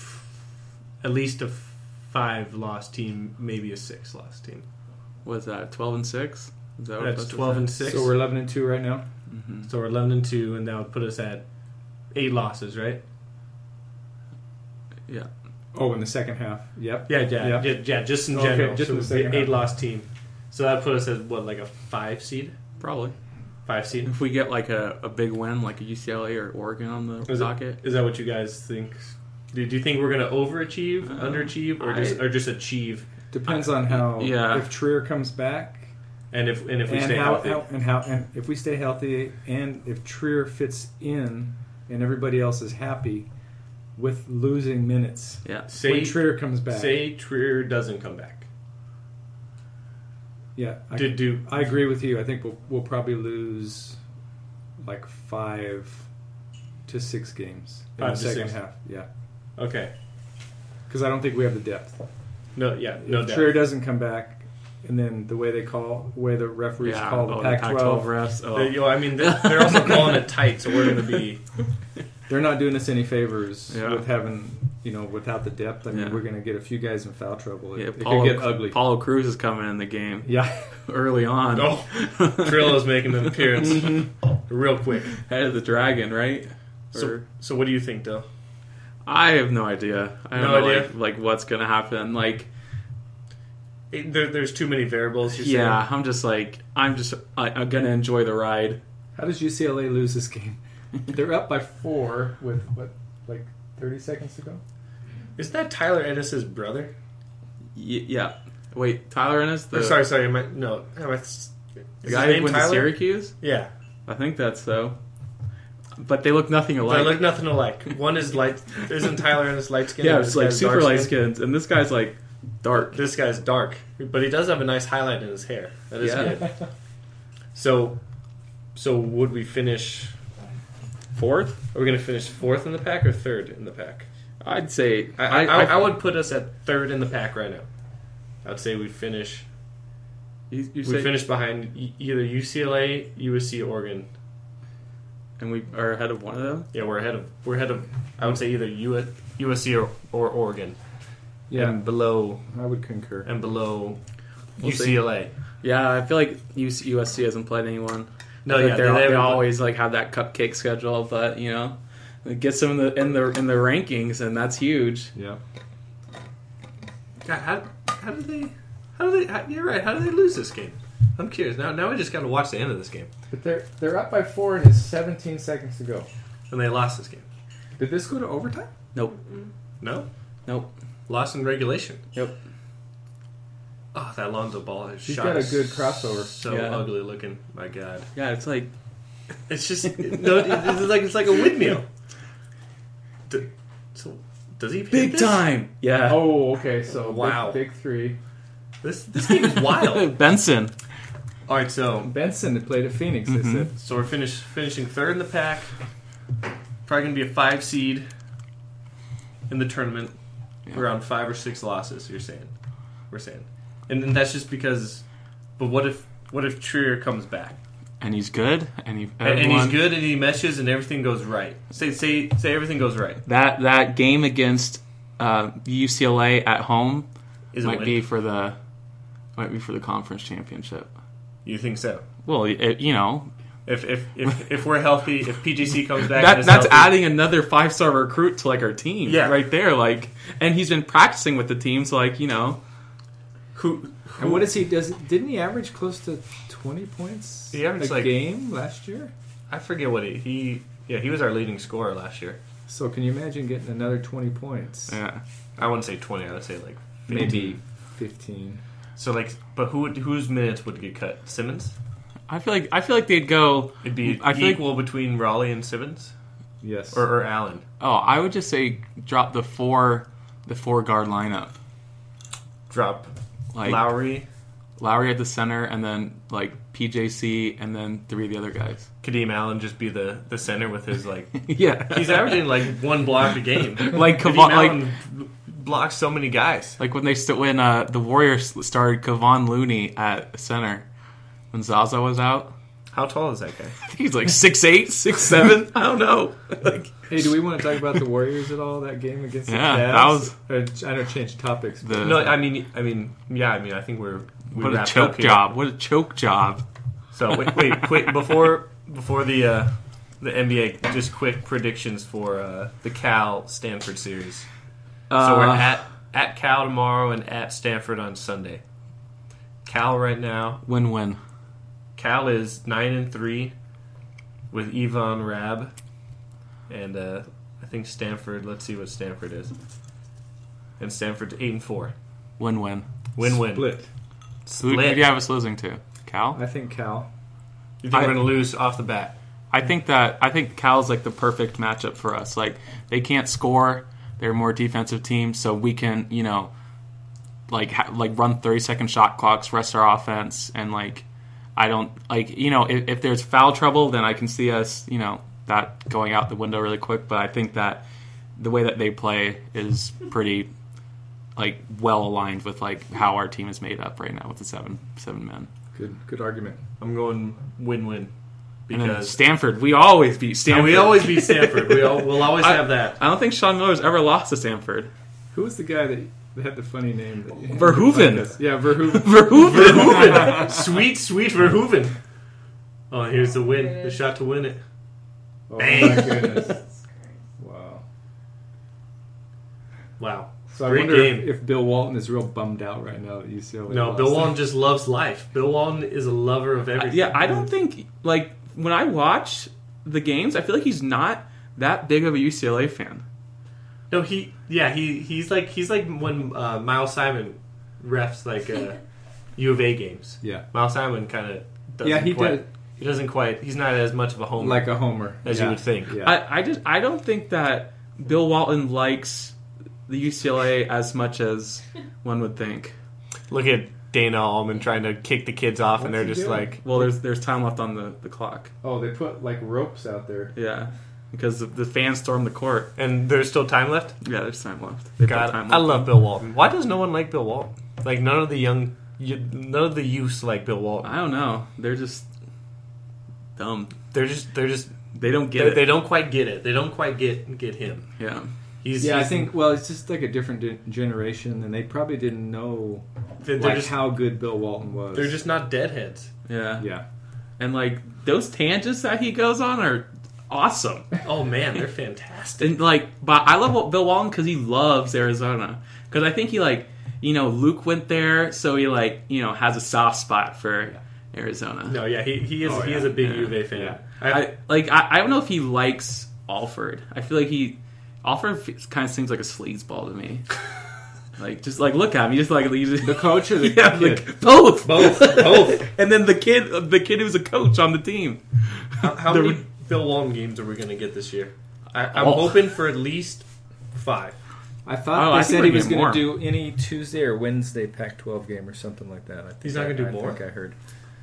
at least a 5-loss team, maybe a 6-loss team. What's that? 12-6? Is that what That's 12-6. So we're 11-2 right now. Mm-hmm. So we're 11-2, and that would put us at 8 losses, right? Yeah. Oh, in the second half. Yep. Yeah. Just in general, just in the so we'd second be half. 8-loss team. So that put us at what, like a 5 seed? Probably. 5 seed. If we get like a big win, like a UCLA or Oregon on the docket. Is that what you guys think? Do you think we're going to overachieve, underachieve, or just achieve? Depends on how. Yeah. If Trier comes back, and if we stay healthy, and if we stay healthy, and if Trier fits in, and everybody else is happy with losing minutes. Yeah. When Trier comes back. Say Trier doesn't come back. Yeah. I agree with you. I think we'll probably lose like 5 to 6 games in the second half. Yeah. Okay. Because I don't think we have the depth. No If Trier doesn't come back, and then the way the referees call the Pac-12 refs. They're also calling it tight, so we're going to be. They're not doing us any favors with having, without the depth. I mean, we're going to get a few guys in foul trouble. It could Paulo, get ugly. Paulo Cruz is coming in the game. Yeah. Early on. Oh, Trillo's making an appearance real quick. Head of the Dragon, right? So what do you think, Del? I have no idea. I don't know, like what's going to happen. Like, there's too many variables. You're Yeah, I'm gonna enjoy the ride. How does UCLA lose this game? They're up by 4 with, 30 seconds to go? Is that Tyler Ennis's brother? Yeah. Wait, Tyler Ennis? Sorry. No. The guy who went to Syracuse? Yeah. I think that's so. But they look nothing alike. They look nothing alike. One is light. Isn't Tyler Ennis light skin? Yeah, it's like super light skins, and this guy's like dark. This guy's dark, but he does have a nice highlight in his hair. That is good. So would we finish fourth? Are we going to finish fourth in the pack or third in the pack? I'd say I would put us at third in the pack right now. I'd say we finish. We finish behind either UCLA, USC, Oregon, and we are ahead of one of them. Yeah, we're ahead of. I would say either USC or Oregon. Yeah, and below. I would concur. And below UCLA. Yeah, I feel like USC hasn't played anyone. No, yeah, they always like have that cupcake schedule, but it gets them in the rankings, and that's huge. Yeah. God, how do they? You're right. How do they lose this game? I'm curious. Now we just got to watch the end of this game. But they're up by 4 and it's 17 seconds to go. And they lost this game. Did this go to overtime? Nope. No? Nope. Lost in regulation. Yep. Oh, that Lonzo Ball has He's shot. got a good crossover. So ugly looking. My God. Yeah, it's like it's just it's like a windmill. So does he big time? Yeah. Oh, okay. So wow, big 3. This game is wild. Benson. All right, so Benson that played at Phoenix. They said. So we're finishing third in the pack. Probably gonna be a 5 seed in the tournament. Yeah. Around 5 or 6 losses. We're saying, and then that's just because. But what if Trier comes back? And he's good, and he's good, and he meshes, and everything goes right. Say everything goes right. That game against UCLA at home might be for the conference championship. You think so? Well, if we're healthy, if PGC comes back, that's healthy, adding another 5-star recruit to our team. Yeah, right there. And he's been practicing with the team, so who and what is he? Didn't he average close to 20 points a game last year? I forget what he was our leading scorer last year. So can you imagine getting another 20 points? Yeah, I wouldn't say 20. I would say 15. Maybe 15. So but whose minutes would get cut? Simmons? I feel like they'd go. It'd be equal between Raleigh and Simmons. Yes, or Allen. Oh, I would just say drop the four guard lineup. Drop Lowry at the center, and then PJC, and then 3 of the other guys. Kadeem Allen just be the center with his yeah. He's averaging 1 block a game. Kadeem Allen blocks so many guys. When the Warriors started Kevon Looney at center when Zaza was out. How tall is that guy? I think he's 6'8", 6'7". I don't know. Hey, do we want to talk about the Warriors at all? That game against the Cavs? That was. I don't change topics. No, I mean, I think we what a choke job! What a choke job! So wait, quick before the NBA, just quick predictions for the Cal Stanford series. So we're at Cal tomorrow and at Stanford on Sunday. Cal right now. Win-win. Cal is 9-3 with Yvonne Rabb, and I think Stanford. Let's see what Stanford is. And Stanford's 8-4. Win-win. Win-win. Split. Who do you have us losing to? Cal? I think Cal. You think we're going to lose off the bat? I think Cal's the perfect matchup for us. They can't score. They're a more defensive team, so we can run 30-second shot clocks, rest our offense, and I don't if there's foul trouble, then I can see us that going out the window really quick. But I think that the way that they play is pretty well aligned with how our team is made up right now with the seven men. Good argument. I'm going win-win because Stanford. We always beat Stanford. We always beat Stanford. We'll always have that. I don't think Sean Miller's ever lost to Stanford. Who was the guy that had the funny name? Verhoeven. Yeah, Verhoeven. Verhoeven. Sweet Verhoeven. Oh, here's the win. The shot to win it. Oh, my goodness. Wow. Wow. So I Great wonder game. if Bill Walton is real bummed out right now that UCLA No, lost. Bill Walton just loves life. Bill Walton is a lover of everything. Yeah, I don't think like when I watch the games, I feel like he's not that big of a UCLA fan. No, he's like when Miles Simon refs like U of A games. Yeah. Miles Simon kind of doesn't Yeah, he quite, does. He doesn't quite. He's not as much of a homer Like a homer. as you would think. Yeah. I don't think that Bill Walton likes the UCLA as much as one would think. Look at Dana Allman trying to kick the kids off, and What's they're he just doing? like, Well, there's time left on the clock. Oh, they put like ropes out there. Yeah, because the fans stormed the court. and there's still time left. Yeah, there's time left. They put God, time I left. love Bill Walton. Why does no one like Bill Walton? Like none of the youths like Bill Walton. I don't know. They're just dumb. They're just They don't get it. they don't quite get it. They don't quite get him. Yeah. I think. Well, it's just like a different generation, and they probably didn't know they're like just how good Bill Walton was. they're just not deadheads. Yeah. yeah. And like those tangents that he goes on are awesome. Oh man, they're fantastic. And like, but I love Bill Walton because he loves Arizona. Because I think he Luke went there, so he has a soft spot for Arizona. No, yeah, he is Oh, he yeah. is a big Yeah. U of A fan. Yeah. I don't know if he likes Alford. I feel like Alford kind of seems like a sleazeball to me. Just look at him. He's just The coach or the yeah, kid? like both. Both. And then the kid who's a coach on the team. How The- many Bill Walton games are we going to get this year? I'm Oh. hoping for at least 5. I thought Oh, they I think said we're he gonna was get going more. to do any Tuesday or Wednesday Pac-12 game or something like that. I think He's not gonna do I more? think I heard.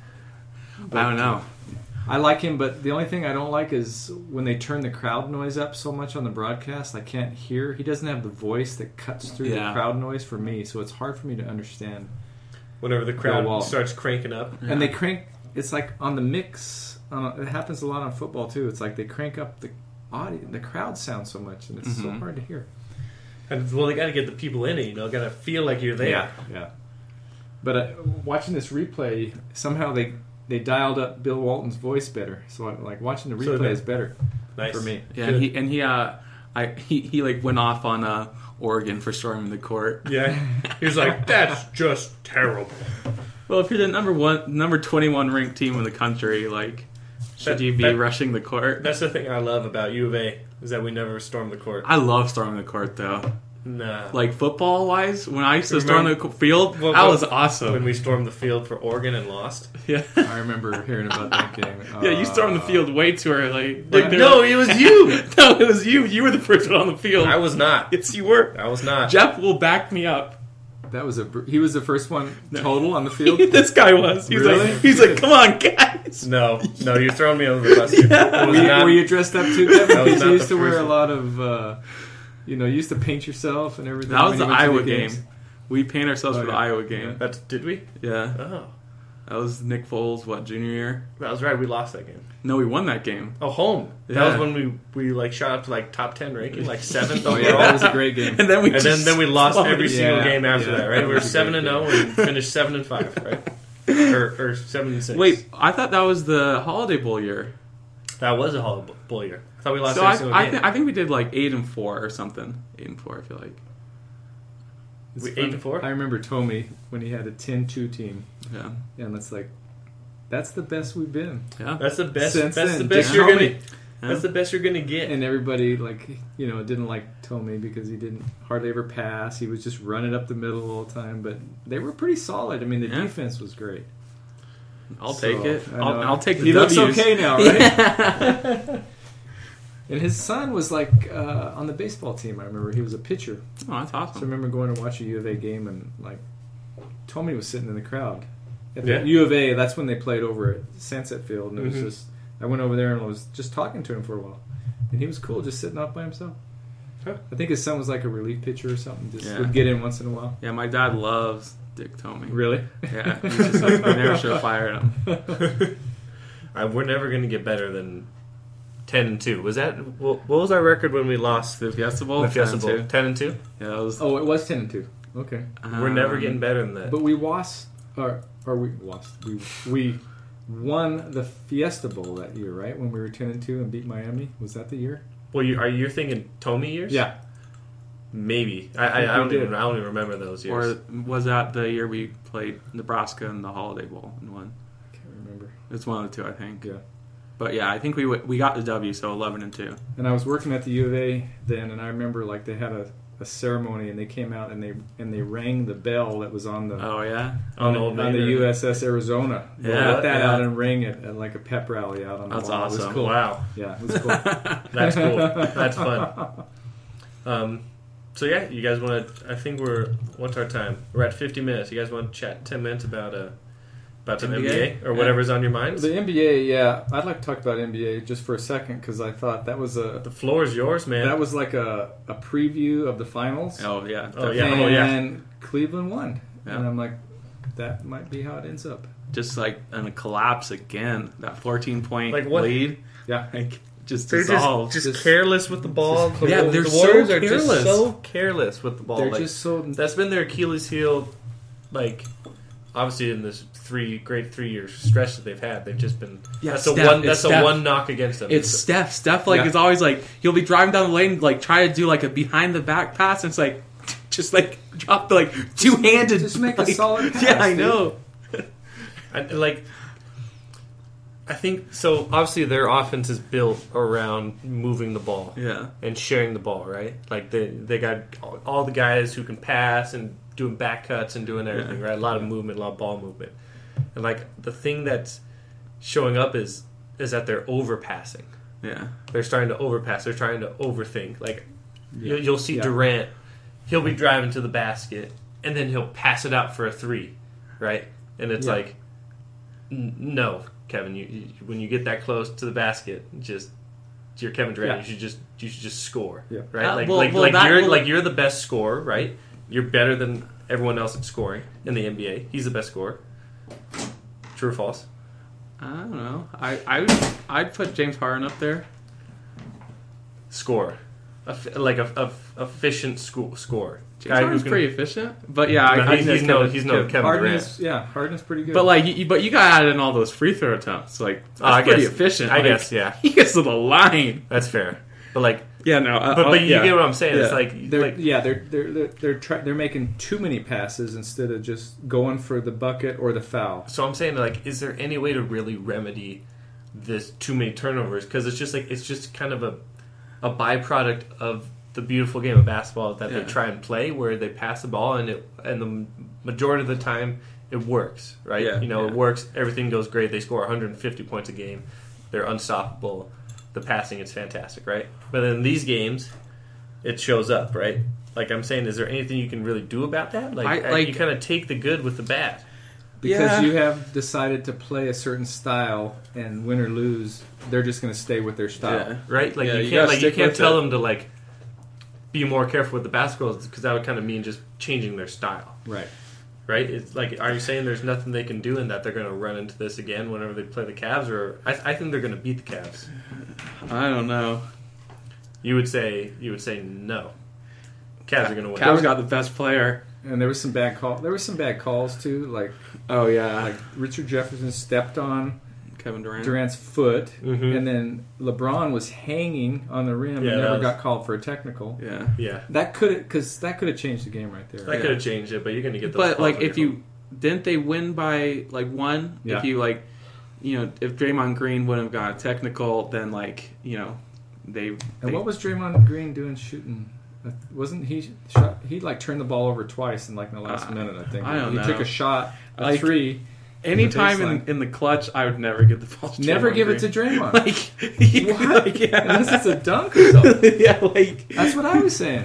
I don't know. I like him, but the only thing I don't like is when they turn the crowd noise up so much on the broadcast. I can't hear. He doesn't have the voice that cuts through the Yeah. crowd noise for me, so it's hard for me to understand. Whenever the Bill crowd Walton. starts cranking up. Yeah. And they crank. It's like on the mix. It happens a lot on football too. It's like they crank up the audio. The crowd sounds so much, and it's so Mhm. hard to hear. And well, they got to get the people in it. Got to feel like you're there. Yeah. But watching this replay, somehow they dialed up Bill Walton's voice better. So watching the So replay is better Nice. for me. Yeah, and he went off on Oregon for storming the court. Yeah. He was like, that's just terrible. Well, if you're the number 21 ranked team in the country, should you be rushing the court? That's the thing I love about U of A is that we never storm the court. I love storming the court though. Nah. Football wise, when I used to storm Remember- the field, Well, that well, was awesome. when we stormed the field for Oregon and lost. Yeah, I remember hearing about that game. yeah, you stormed the field way too early. No, it was you. no, it was you. You were the first one on the field. I was not. Yes, you were. I was not. Jeff will back me up. That was he was the first one total on the field. This guy was. Really? He's like, come on, guys. No, you're throwing me under the bus. Here. Yeah. It was Were you, not- were you dressed up too, Devin? That was Because not you used the to wear first a lot of, you used to paint yourself and everything. That was when the you went to Iowa games. game. We paint ourselves for the yeah. Iowa game. Did we? Yeah. Oh, That was Nick Foles, junior year? that was right. We lost that game. No, we won that game. Oh, home. That Yeah. was when we shot up to top 10 ranking, 7th Oh overall. yeah, that was a great game. And then we And then we lost every single Yeah, game after yeah, that, right? that We were was a great 7-0 and finished 7-5, right? or 7-6. Wait, I thought that was the Holiday Bowl year. that was a Holiday Bowl year. I thought we lost So every single game. I think we did 8-4 or something. 8-4, I feel like. It's We fun. 8-4? I remember Tommy when he had a 10-2 team, Yeah. and that's the best we've been. Yeah. That's the best. Since That's then, the best Dick you're Tomey. gonna. That's the best you're gonna get. And everybody didn't like Tommy because he didn't hardly ever pass. He was just running up the middle all the time. But they were pretty solid. I mean, the Yeah. defense was great. I'll So, take it. I know. I'll take the He looks W's. okay now, right? And his son was on the baseball team. I remember he was a pitcher. Oh, that's So I awesome. remember going to watch a U of A game and Tommy was sitting in the crowd. At Yeah. the U of A, that's when they played over at Sunset Field, and it was Mhm. just I went over there and was just talking to him for a while, and he was cool, just sitting off by himself. Huh. I think his son was like a relief pitcher or something, just Yeah. would get in once in a while. Yeah, my dad loves Dick Tomey. Really? Yeah, he's just we never should have fired him. We're never gonna get better than 10-2. Was that what was our record when we lost The Fiesta Bowl? the Fiesta Bowl? 10-2. 10-2. Yeah, that was. Oh, it was 10-2. Okay, We're never getting better than that. but we lost, or we lost. We won the Fiesta Bowl that year, right? When we were 10-2 and beat Miami. Was that the year? Well, are you thinking Tomey years? Yeah. Maybe I don't did. even remember those years. Or was that the year we played Nebraska in the Holiday Bowl and won? Can't remember. It's one of the two, I think. Yeah. But yeah, I think we got the W, so 11-2. And I was working at the U of A then, and I remember like they had a ceremony, and they came out and they rang the bell that was on the Oh yeah, on the Old Main. USS Arizona. They Yeah, let that yeah. out and ring it at like a pep rally out on the That's mall. It was awesome. cool. Wow, Yeah, it was cool. that's cool. That's fun. So yeah, you guys want to? I think what's our time? We're at 50 minutes. You guys want to chat 10 minutes about some NBA or whatever's on your minds? The NBA, yeah, I'd like to talk about NBA just for a second because I thought that was The floor is yours, man. that was like a preview of the finals. oh yeah, Oh, definitely. yeah. Oh, yeah. And Cleveland won, Yeah. and I'm like, that might be how it ends up. Just like in a collapse again. That 14-point Like what- lead, Yeah, like just They're dissolved. just careless with the ball. just- Yeah, they're the so Warriors are careless. just so careless with the ball. they're Like, just so. that's been their Achilles heel. Like obviously in this 3 year stretch that they've had, they've just been. Yeah, that's Steph, the one. it's That's the Steph. one knock against them. It's Steph. Steph like Yeah. is always like he'll be driving down the lane, like try to do like a behind the back pass, and it's like just like drop the like two handed. Just make a solid pass, Yeah, I dude. know. I think so. Obviously, their offense is built around moving the ball Yeah, and sharing the ball, right? Like they got all the guys who can pass and doing back cuts and doing everything, Yeah. right? A lot of movement, a lot of ball movement, and like the thing that's showing up is that they're overpassing. yeah, They're starting to overpass. They're trying to overthink. Like you'll see Yeah. Durant, he'll be driving to the basket and then he'll pass it out for a 3, right? And it's Yeah. like, no, Kevin, you when you get that close to the basket, you're Kevin Durant. Yeah. You should just score, Yeah. right? well, that you're will- you're the best scorer, right? You're better than everyone else at scoring in the NBA. He's the best scorer. True or false? I don't know. I'd put James Harden up there. Score, efficient score. James Harden's pretty efficient, but yeah, No, he's no Kevin. Kevin Harden Durant. is, Harden's pretty good. But like, you got to add in all those free throw attempts. Like that's I pretty guess- efficient. I Like, guess, yeah. He gets to the line. That's fair. But like, Yeah, no, but you get what I'm saying. It's Yeah. like they're making too many passes instead of just going for the bucket or the foul. so I'm saying like, is there any way to really remedy this too many turnovers? Because it's just kind of a byproduct of the beautiful game of basketball that they Yeah. try and play, where they pass the ball and the majority of the time it works, right? Yeah, It yeah. works. Everything goes great. They score 150 points a game. They're unstoppable. The passing is fantastic, right? But in these games, it shows up, right? Like I'm saying, is there anything you can really do about that? You kind of take the good with the bad. Because Yeah. you have decided to play a certain style, and win or lose, they're just going to stay with their style. Yeah. Right? Like Yeah, you you can't gotta stick you can't with tell it. them to like be more careful with the basketball, because that would kind of mean just changing their style, Right. right? It's like, are you saying there's nothing they can do and that they're going to run into this again whenever they play the Cavs? Or I think they're going to beat the Cavs. I don't know. You would say no. Cavs are going to win. Cavs got the best player. And there was some bad call. There were some bad calls too. Like Oh yeah, Richard Jefferson stepped on Kevin Durant. Durant's foot, Mhm. and then LeBron was hanging on the rim Yeah, and that never was- got called for a technical. Yeah, Yeah, That could have changed the game right there. that could have changed it, but you're going to get those but calls like on if your you didn't they win by like one? Yeah. If you like, if Draymond Green wouldn't have got a technical, then they. And what was Draymond Green doing shooting? Wasn't he shot? He like turned the ball over twice in like the last minute. I think I don't he know. took a shot, a Like, three. Anytime baseline. in the clutch, I would never give the ball. To Never Draymond give it Green. to Draymond. Like What? yeah. Unless it's a dunk or something. Yeah, like That's what I was saying.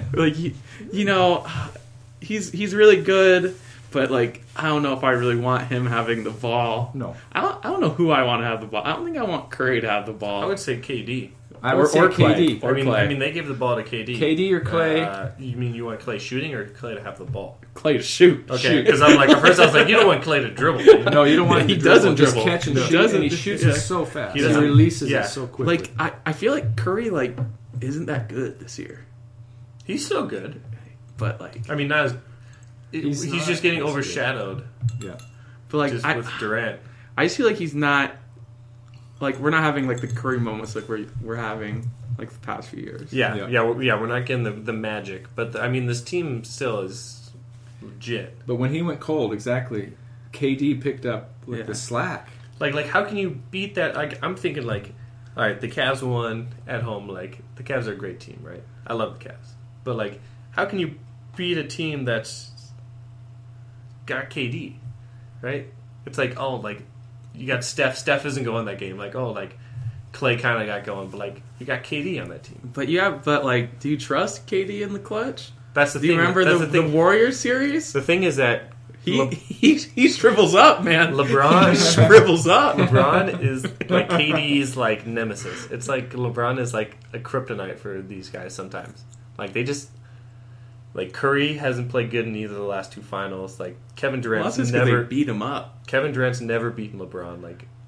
he's really good, but like I don't know if I really want him having the ball. No, I don't know who I want to have the ball. I don't think I want Curry to have the ball. I would say KD. I would say Clay. KD. Or Clay. I mean, they gave the ball to KD. KD or Clay. You mean you want Clay shooting or Clay to have the ball? Clay to shoot. Okay, Shoot. because I'm like, at first I was like, you don't want Clay to dribble. do you? No, you don't want him He to doesn't Just dribble. catch and No. shoot, Doesn't- and he shoots yeah. it so fast. He He, doesn't- releases yeah. it so quickly. Like I feel like Curry isn't that good this year, He's still good. but like I mean, not as He's he's not just getting as good. overshadowed yeah, just with Durant. I just feel like he's not like we're not having like the Curry moments like we're having like the past few years. We're not getting the magic, but I mean, this team still is legit. But when he went cold, exactly, KD picked up the slack. Like how can you beat that? Like I'm thinking like, all right, the Cavs won at home. Like the Cavs are a great team, right? I love the Cavs, but like, how can you beat a team that's got KD, right? It's like, oh, like you got Steph. Steph isn't going that game. Like, oh, like Clay kind of got going, but like you got KD on that team. But like, do you trust KD in the clutch? That's the do thing. You remember the Warriors series? The thing is that he shrivels up, man. LeBron shrivels up. LeBron is like KD's like nemesis. It's like LeBron is like a kryptonite for these guys sometimes. Like they just like Curry hasn't played good in either of the last two finals. Like Kevin Durant's never beat him up. Kevin Durant's never beaten LeBron.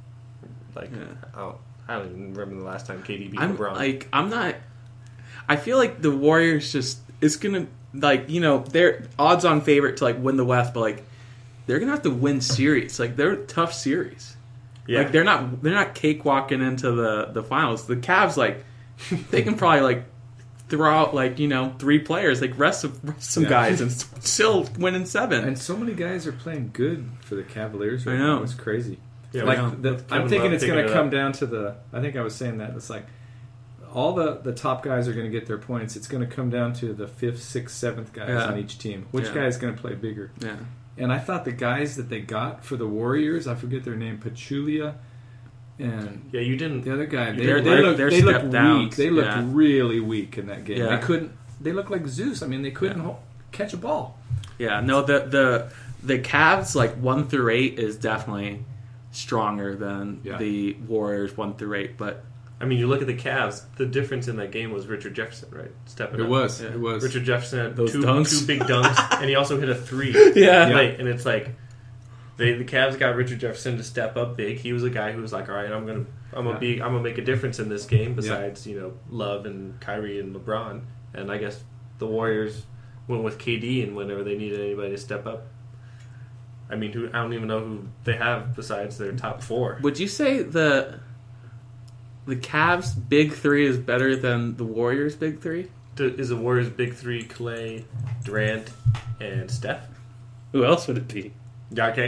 I don't even remember the last time KD beat LeBron. I feel like the Warriors it's gonna they're odds on favorite to like win the West, but like they're gonna have to win series. Like they're a tough series. Yeah. Like they're not cakewalking into the finals. The Cavs they can probably throw out 3 players, rest some guys and still win in 7. And so many guys are playing good for the Cavaliers right I know. now. It's crazy. Yeah, I'm thinking it's going to come down to I think I was saying that. It's like all the top guys are going to get their points. It's going to come down to the 5th, 6th, 7th guys on each team. Which guy is going to play bigger? Yeah. And I thought the guys that they got for the Warriors, I forget their name, Pachulia and you didn't. The other guy, they looked weak. They looked really weak in that game. Yeah. They looked like Zeus. I mean, they couldn't catch a ball. Yeah, no, the Cavs 1 through 8 is definitely stronger than the Warriors 1 through 8. But I mean, you look at the Cavs. The difference in that game was Richard Jefferson, right? Stepping up. It was. Richard Jefferson had those two big dunks, and he also hit a 3. Yeah. And it's like the Cavs got Richard Jefferson to step up big. He was a guy who was like, all right, I'm gonna make a difference in this game. Besides, Love and Kyrie and LeBron, and I guess the Warriors went with KD, and whenever they needed anybody to step up. I mean, I don't even know who they have besides their top 4. Would you say the Cavs' big 3 is better than the Warriors' big 3? Is the Warriors' big 3 Clay, Durant, and Steph? Who else would it be? Okay.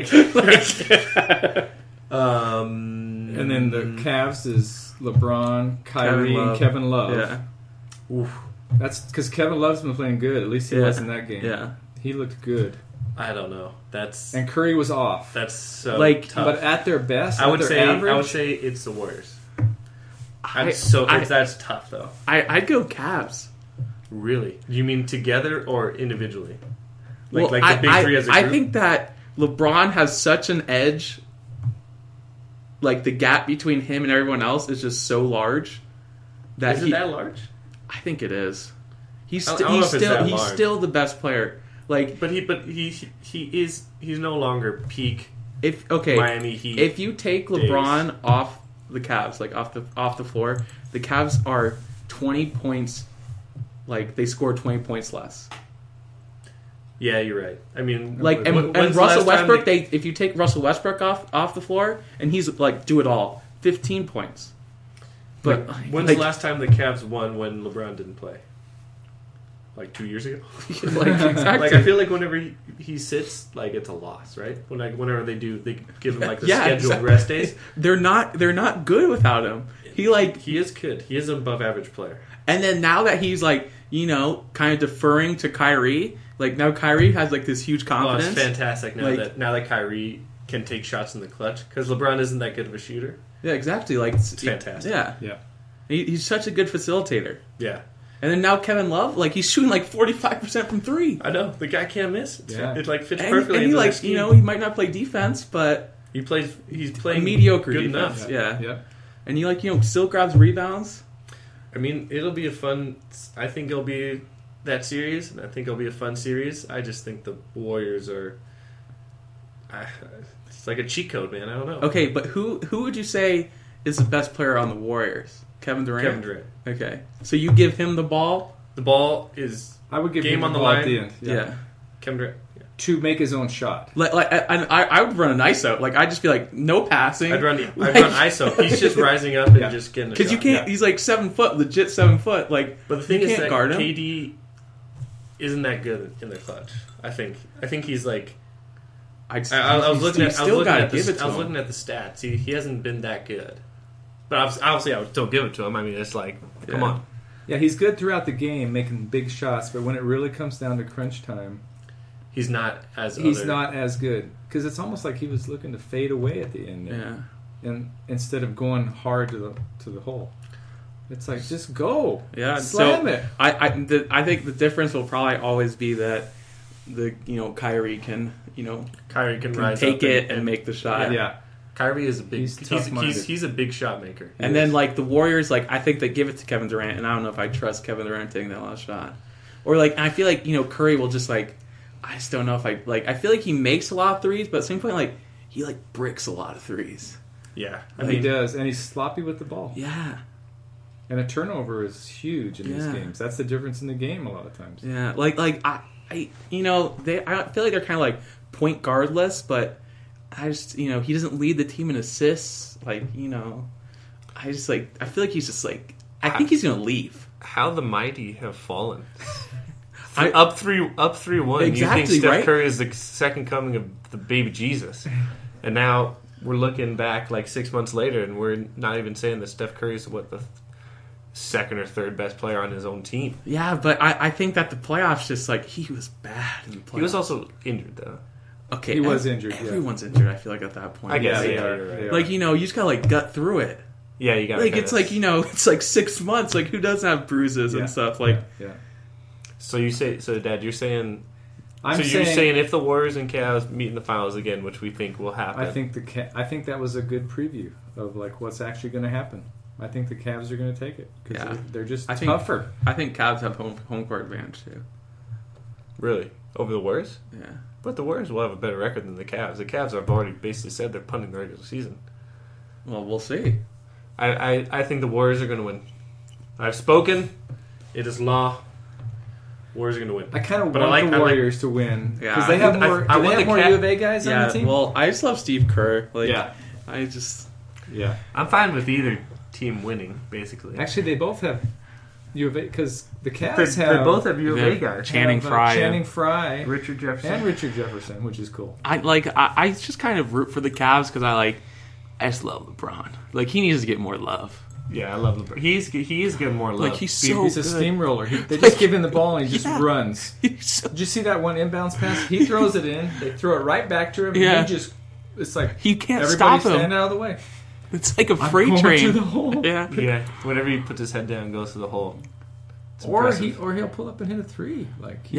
And then the Cavs is LeBron, Kyrie, and Kevin Love. Yeah. Oof. That's because Kevin Love's been playing good. At least he was in that game. Yeah. He looked good. I don't know. And Curry was off. That's so tough. But at their best, I would average, say it's the Warriors. That's tough though. I'd go Cavs. Really? You mean together or individually? The big 3 as a group? I think that LeBron has such an edge. Like the gap between him and everyone else is just so large. Is it that large? I think it is. He's he's still the best player. He's no longer peak. Miami Heat. If you take LeBron off the Cavs, off the floor, the Cavs are 20 points. They score 20 points less. Yeah, you're right. I mean, and Russell Westbrook. If you take Russell Westbrook off the floor, and he's do it all, 15 points. But when's the last time the Cavs won when LeBron didn't play? 2 years ago. Exactly. I feel like whenever he sits, it's a loss, right? Whenever they do, they give him the scheduled rest days. They're not good without him. He is good. He is an above average player. And then now that he's kind of deferring to Kyrie, now Kyrie has this huge confidence. Oh, it's fantastic now that Kyrie can take shots in the clutch because LeBron isn't that good of a shooter. Yeah, exactly. It's fantastic. Yeah. He's such a good facilitator. Yeah. And then now Kevin Love, he's shooting 45% from 3. I know the guy can't miss. It fits and, perfectly. And he he might not play defense, but he's playing mediocre good defense. enough. Yeah. And he still grabs rebounds. I mean, it'll be a fun. I think it'll be that series, and I think it'll be a fun series. I just think the Warriors are. It's like a cheat code, man. I don't know. Okay, but who would you say is the best player on the Warriors? Kevin Durant? Kevin Durant. Okay. So you give him the ball? The ball is I would give game him on the ball line. At the end. Yeah. Kevin Durant. to make his own shot. I would run an ISO. Like I'd just be like, no passing. I'd run ISO. He's just rising up and just getting a because you shot. can't. He's like 7 foot, legit 7 foot. Like, But the thing you is can't that guard him. KD isn't that good in the clutch. I think he's like. I was looking at the stats. He hasn't been that good. But obviously, I would still give it to him. I mean, it's like, come on. Yeah, he's good throughout the game, making big shots, but when it really comes down to crunch time, he's not as good. Because it's almost like he was looking to fade away at the end there. Yeah. And instead of going hard to the hole. It's like, just go. Yeah, Slam so it. I think the difference will probably always be that Kyrie can rise take up it and make the shot. Yeah. Kyrie is a big. He's He's a big shot maker. And then like the Warriors, like I think they give it to Kevin Durant, and I don't know if I trust Kevin Durant taking that last shot. Or like I feel like Curry will just like I just don't know if I feel like he makes a lot of threes, but at the same point like he like bricks a lot of threes. Yeah, he does, and he's sloppy with the ball. Yeah. And a turnover is huge in these games. That's the difference in the game a lot of times. Yeah, I feel like they're kind of like point guardless, but I just he doesn't lead the team in assists. Like I just I feel like he's just like I think he's gonna leave. How the mighty have fallen. Up 3-1. Exactly, you think Steph right? Curry is the second coming of the baby Jesus, and now we're looking back like 6 months later, and we're not even saying that Steph Curry is the second or third best player on his own team. Yeah, but I think that the playoffs just like he was bad in the playoffs. He was also injured though. Okay, he was injured. Everyone's injured. I feel like at that point. I guess you're right. Like you just gotta like gut through it. Yeah, you got like it's like it's like 6 months. Like who doesn't have bruises and stuff? Like So Dad, you're saying. You're saying if the Warriors and Cavs meet in the finals again, which we think will happen. I think that was a good preview of like what's actually going to happen. I think the Cavs are going to take it because they're just tougher. I think Cavs have home court advantage too. Really? Over the Warriors? Yeah. But the Warriors will have a better record than the Cavs. The Cavs have already basically said they're punting the regular season. Well, we'll see. I think the Warriors are going to win. I've spoken. It is law. Warriors are going to win. I kind of want the Warriors to win because they have more. I want the U of A guys on the team. Well, I just love Steve Kerr. I'm fine with either team winning, basically. Actually, they both have U of A because the Cavs have. They both have U of A guys. Channing Frye, Richard Jefferson, which is cool. I just kind of root for the Cavs because I just love LeBron. Like he needs to get more love. Yeah, I love LeBron. He is getting more love. Like he's a steamroller. They just give him the ball and he just runs. Did you see that one inbounds pass? He throws it in. They throw it right back to him. Yeah. And it's like he can't everybody stop him. Stand out of the way. It's like a freight train. To the hole. Yeah. Whenever he puts his head down and goes to the hole. Or he'll pull up and hit a three. He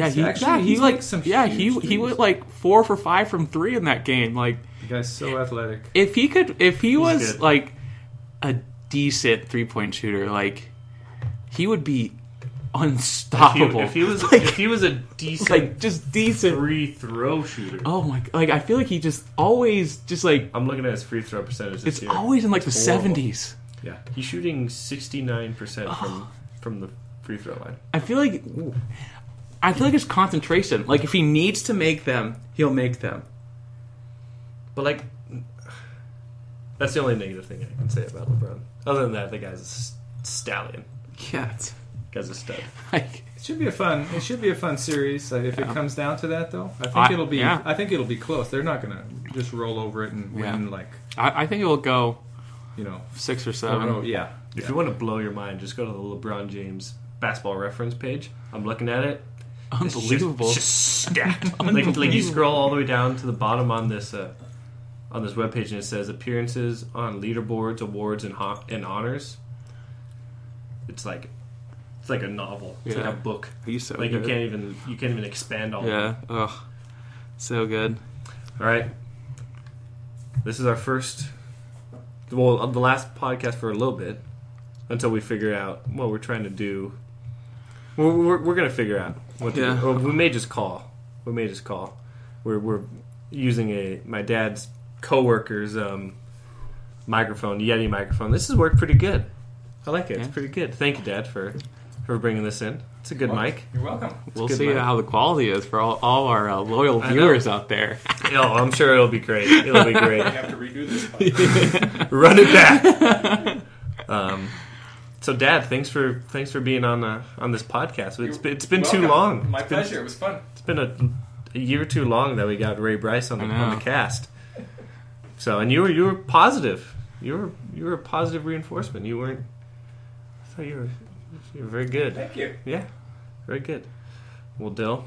went like 4 for 5 from 3 in that game. Like the guy's so athletic. If he was good. Like a decent 3-point shooter, like he would be unstoppable. If he was a decent, like just decent free throw shooter. Oh my! Like I feel like he just always just like I'm looking at his free throw percentage. It's always in like the 70s. Yeah, he's shooting 69% from the free throw line. I feel like it's concentration. Like if he needs to make them, he'll make them. But like, that's the only negative thing I can say about LeBron. Other than that, the guy's a stallion. Yeah, guy's a stud. It should be a fun series. If it comes down to that, though, I think it'll be close. They're not going to just roll over it and win I think it will go, 6 or 7. If you want to blow your mind, just go to the LeBron James Basketball Reference page. I'm looking at it. Unbelievable. It's just stacked. like you scroll all the way down to the bottom on this webpage, and it says appearances on leaderboards, awards, and honors. It's like a novel. It's like a book. He's so good. You can't even expand all. Yeah. Oh, so good. All right. This is our first. Well, the last podcast for a little bit until we figure out what we're trying to do. We're going to figure out what to do. Or we may just call. We're using my dad's coworker's microphone, Yeti microphone. This has worked pretty good. I like it. It's pretty good. Thank you, Dad, for bringing this in. It's a good mic. You're welcome. We'll good see mic. how the quality is for all our loyal I know. viewers out there. Oh, I'm sure it'll be great. It'll be great. I have to redo this podcast. Run it back. So, Dad, thanks for being on this podcast. It's been too Welcome. long. My pleasure. It was fun. It's been a year too long that we got Ray Bryce on I know. the cast. So, and you were positive. You were a positive reinforcement. You weren't. I thought you were very good. Thank you. Yeah, very good. Well, Dill,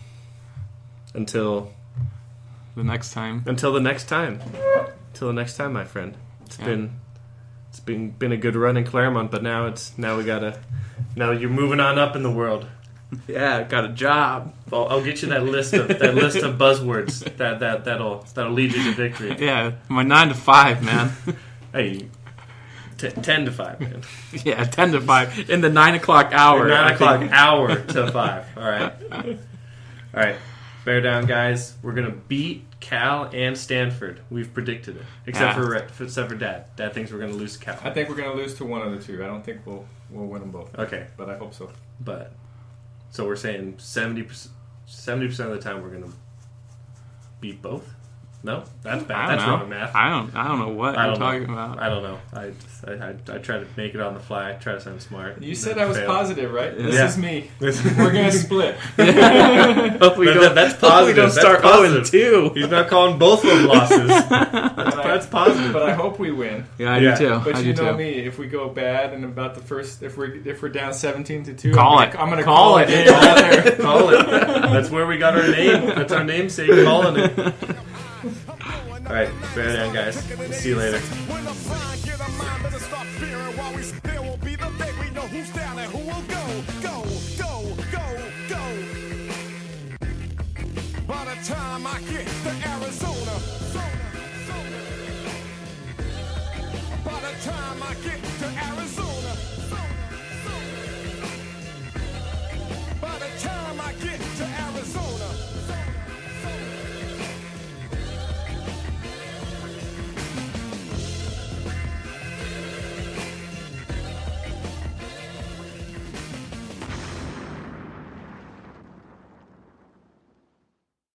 until The next time. the next time. Until the next time, my friend. It's Yeah. been a good run in Claremont, but now you're moving on up in the world. Yeah, got a job. I'll get you that list of buzzwords that'll lead you to victory. Yeah, my 9 to 5, man. Hey, 10 to 5, man. Yeah, 10 to 5. In the 9 o'clock hour. 9 I o'clock think. hour to 5. All right. Bear down, guys. We're gonna beat Cal and Stanford. We've predicted it, except for Dad. Dad thinks we're gonna lose to Cal. I think we're going to lose to one of the two. I don't think we'll win them both. Okay, But I hope so. but so we're saying 70% of the time we're gonna beat both. No, that's bad. I That's don't know. wrong math. I don't know what I you're don't know. talking about. I don't know. I try to make it on the fly. I try to sound smart. You said I was Fail. positive, right? This Yeah. is me. We're going to split. Hopefully But you don't, that's hopefully you positive. don't That's start positive. 0-2. He's not calling both of them losses. That's positive. But I hope we win. Yeah, I Yeah. do too. But I you do know too. me, if we go bad and about the first, if we're down 17-2, Call I'm it. gonna Call call it. it out there. Call it. That's where we got our name. That's our namesake. Calling it. All right, bear down, guys. See you later. When the sign get a mind, better stop fearing while we still will be the day. We know who's down and who will go. By the time I get to Arizona, by the time I get to Arizona.